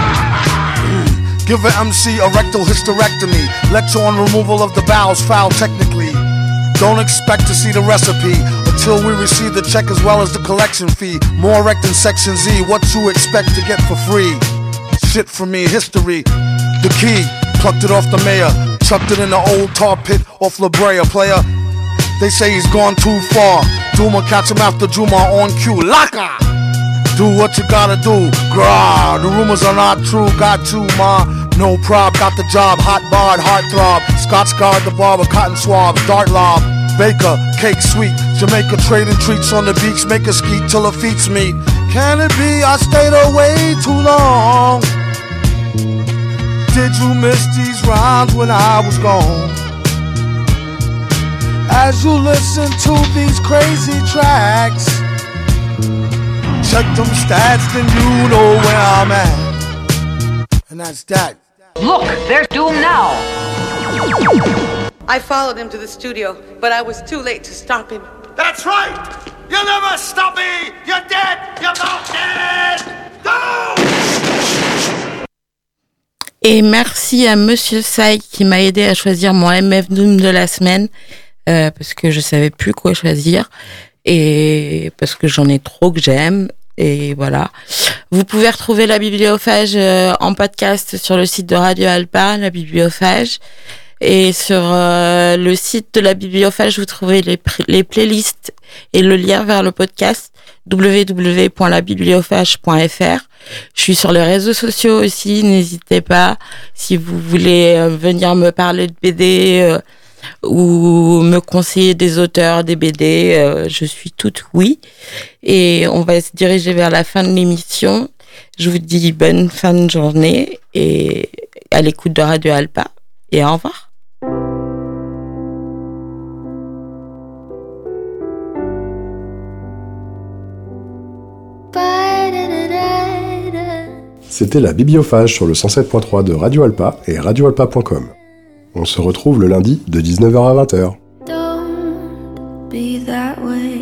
S6: Give an M C a rectal hysterectomy. Lecture on removal of the bowels, foul technically. Don't expect to see the recipe until we receive the check as well as the collection fee. More wrecked than Section Z, what you expect to get for free? Shit for me, history. The key, plucked it off the mayor. Chucked it in the old tar pit off La Brea, player. They say he's gone too far. Duma catch him after Juma on cue. Laka! Do what you gotta do. Grah, the rumors are not true. Got you, ma. No prob, got the job. Hot barred, heart throb. Scotch guard the barber, cotton swab. Dart lob. Baker, cake sweet. Jamaica trading treats on the beach. Make a skeet till her feet meet. Can it be I stayed away too long? Did you miss these rhymes when I was gone? As you listen to these crazy tracks, check them stats, then you know where I'm at. And that's that.
S9: Look, there's Doom now.
S10: I followed him to the studio, but I was too late to stop him.
S11: That's right! You'll never stop me! You're dead! You're not dead! Doom!
S2: Et merci à Monsieur Sai qui m'a aidé à choisir mon M F Doom de la semaine, euh, parce que je savais plus quoi choisir et parce que j'en ai trop que j'aime. Et voilà. Vous pouvez retrouver la Bibliophage euh, en podcast sur le site de Radio Alpa, la Bibliophage. Et sur euh, le site de la Bibliophage, vous trouvez les, pr- les playlists et le lien vers le podcast w w w point la bibliophage point f r. Je suis sur les réseaux sociaux aussi, n'hésitez pas. Si vous voulez euh, venir me parler de B D euh, ou me conseiller des auteurs, des B D, euh, je suis toute oui. Et on va se diriger vers la fin de l'émission. Je vous dis bonne fin de journée et à l'écoute de Radio Alpa. Et au revoir.
S1: C'était la Bibliophage sur le cent sept point trois de Radio Alpa et radio alpa point com. On se retrouve le lundi de dix-neuf heures à vingt heures.
S12: Don't be that way.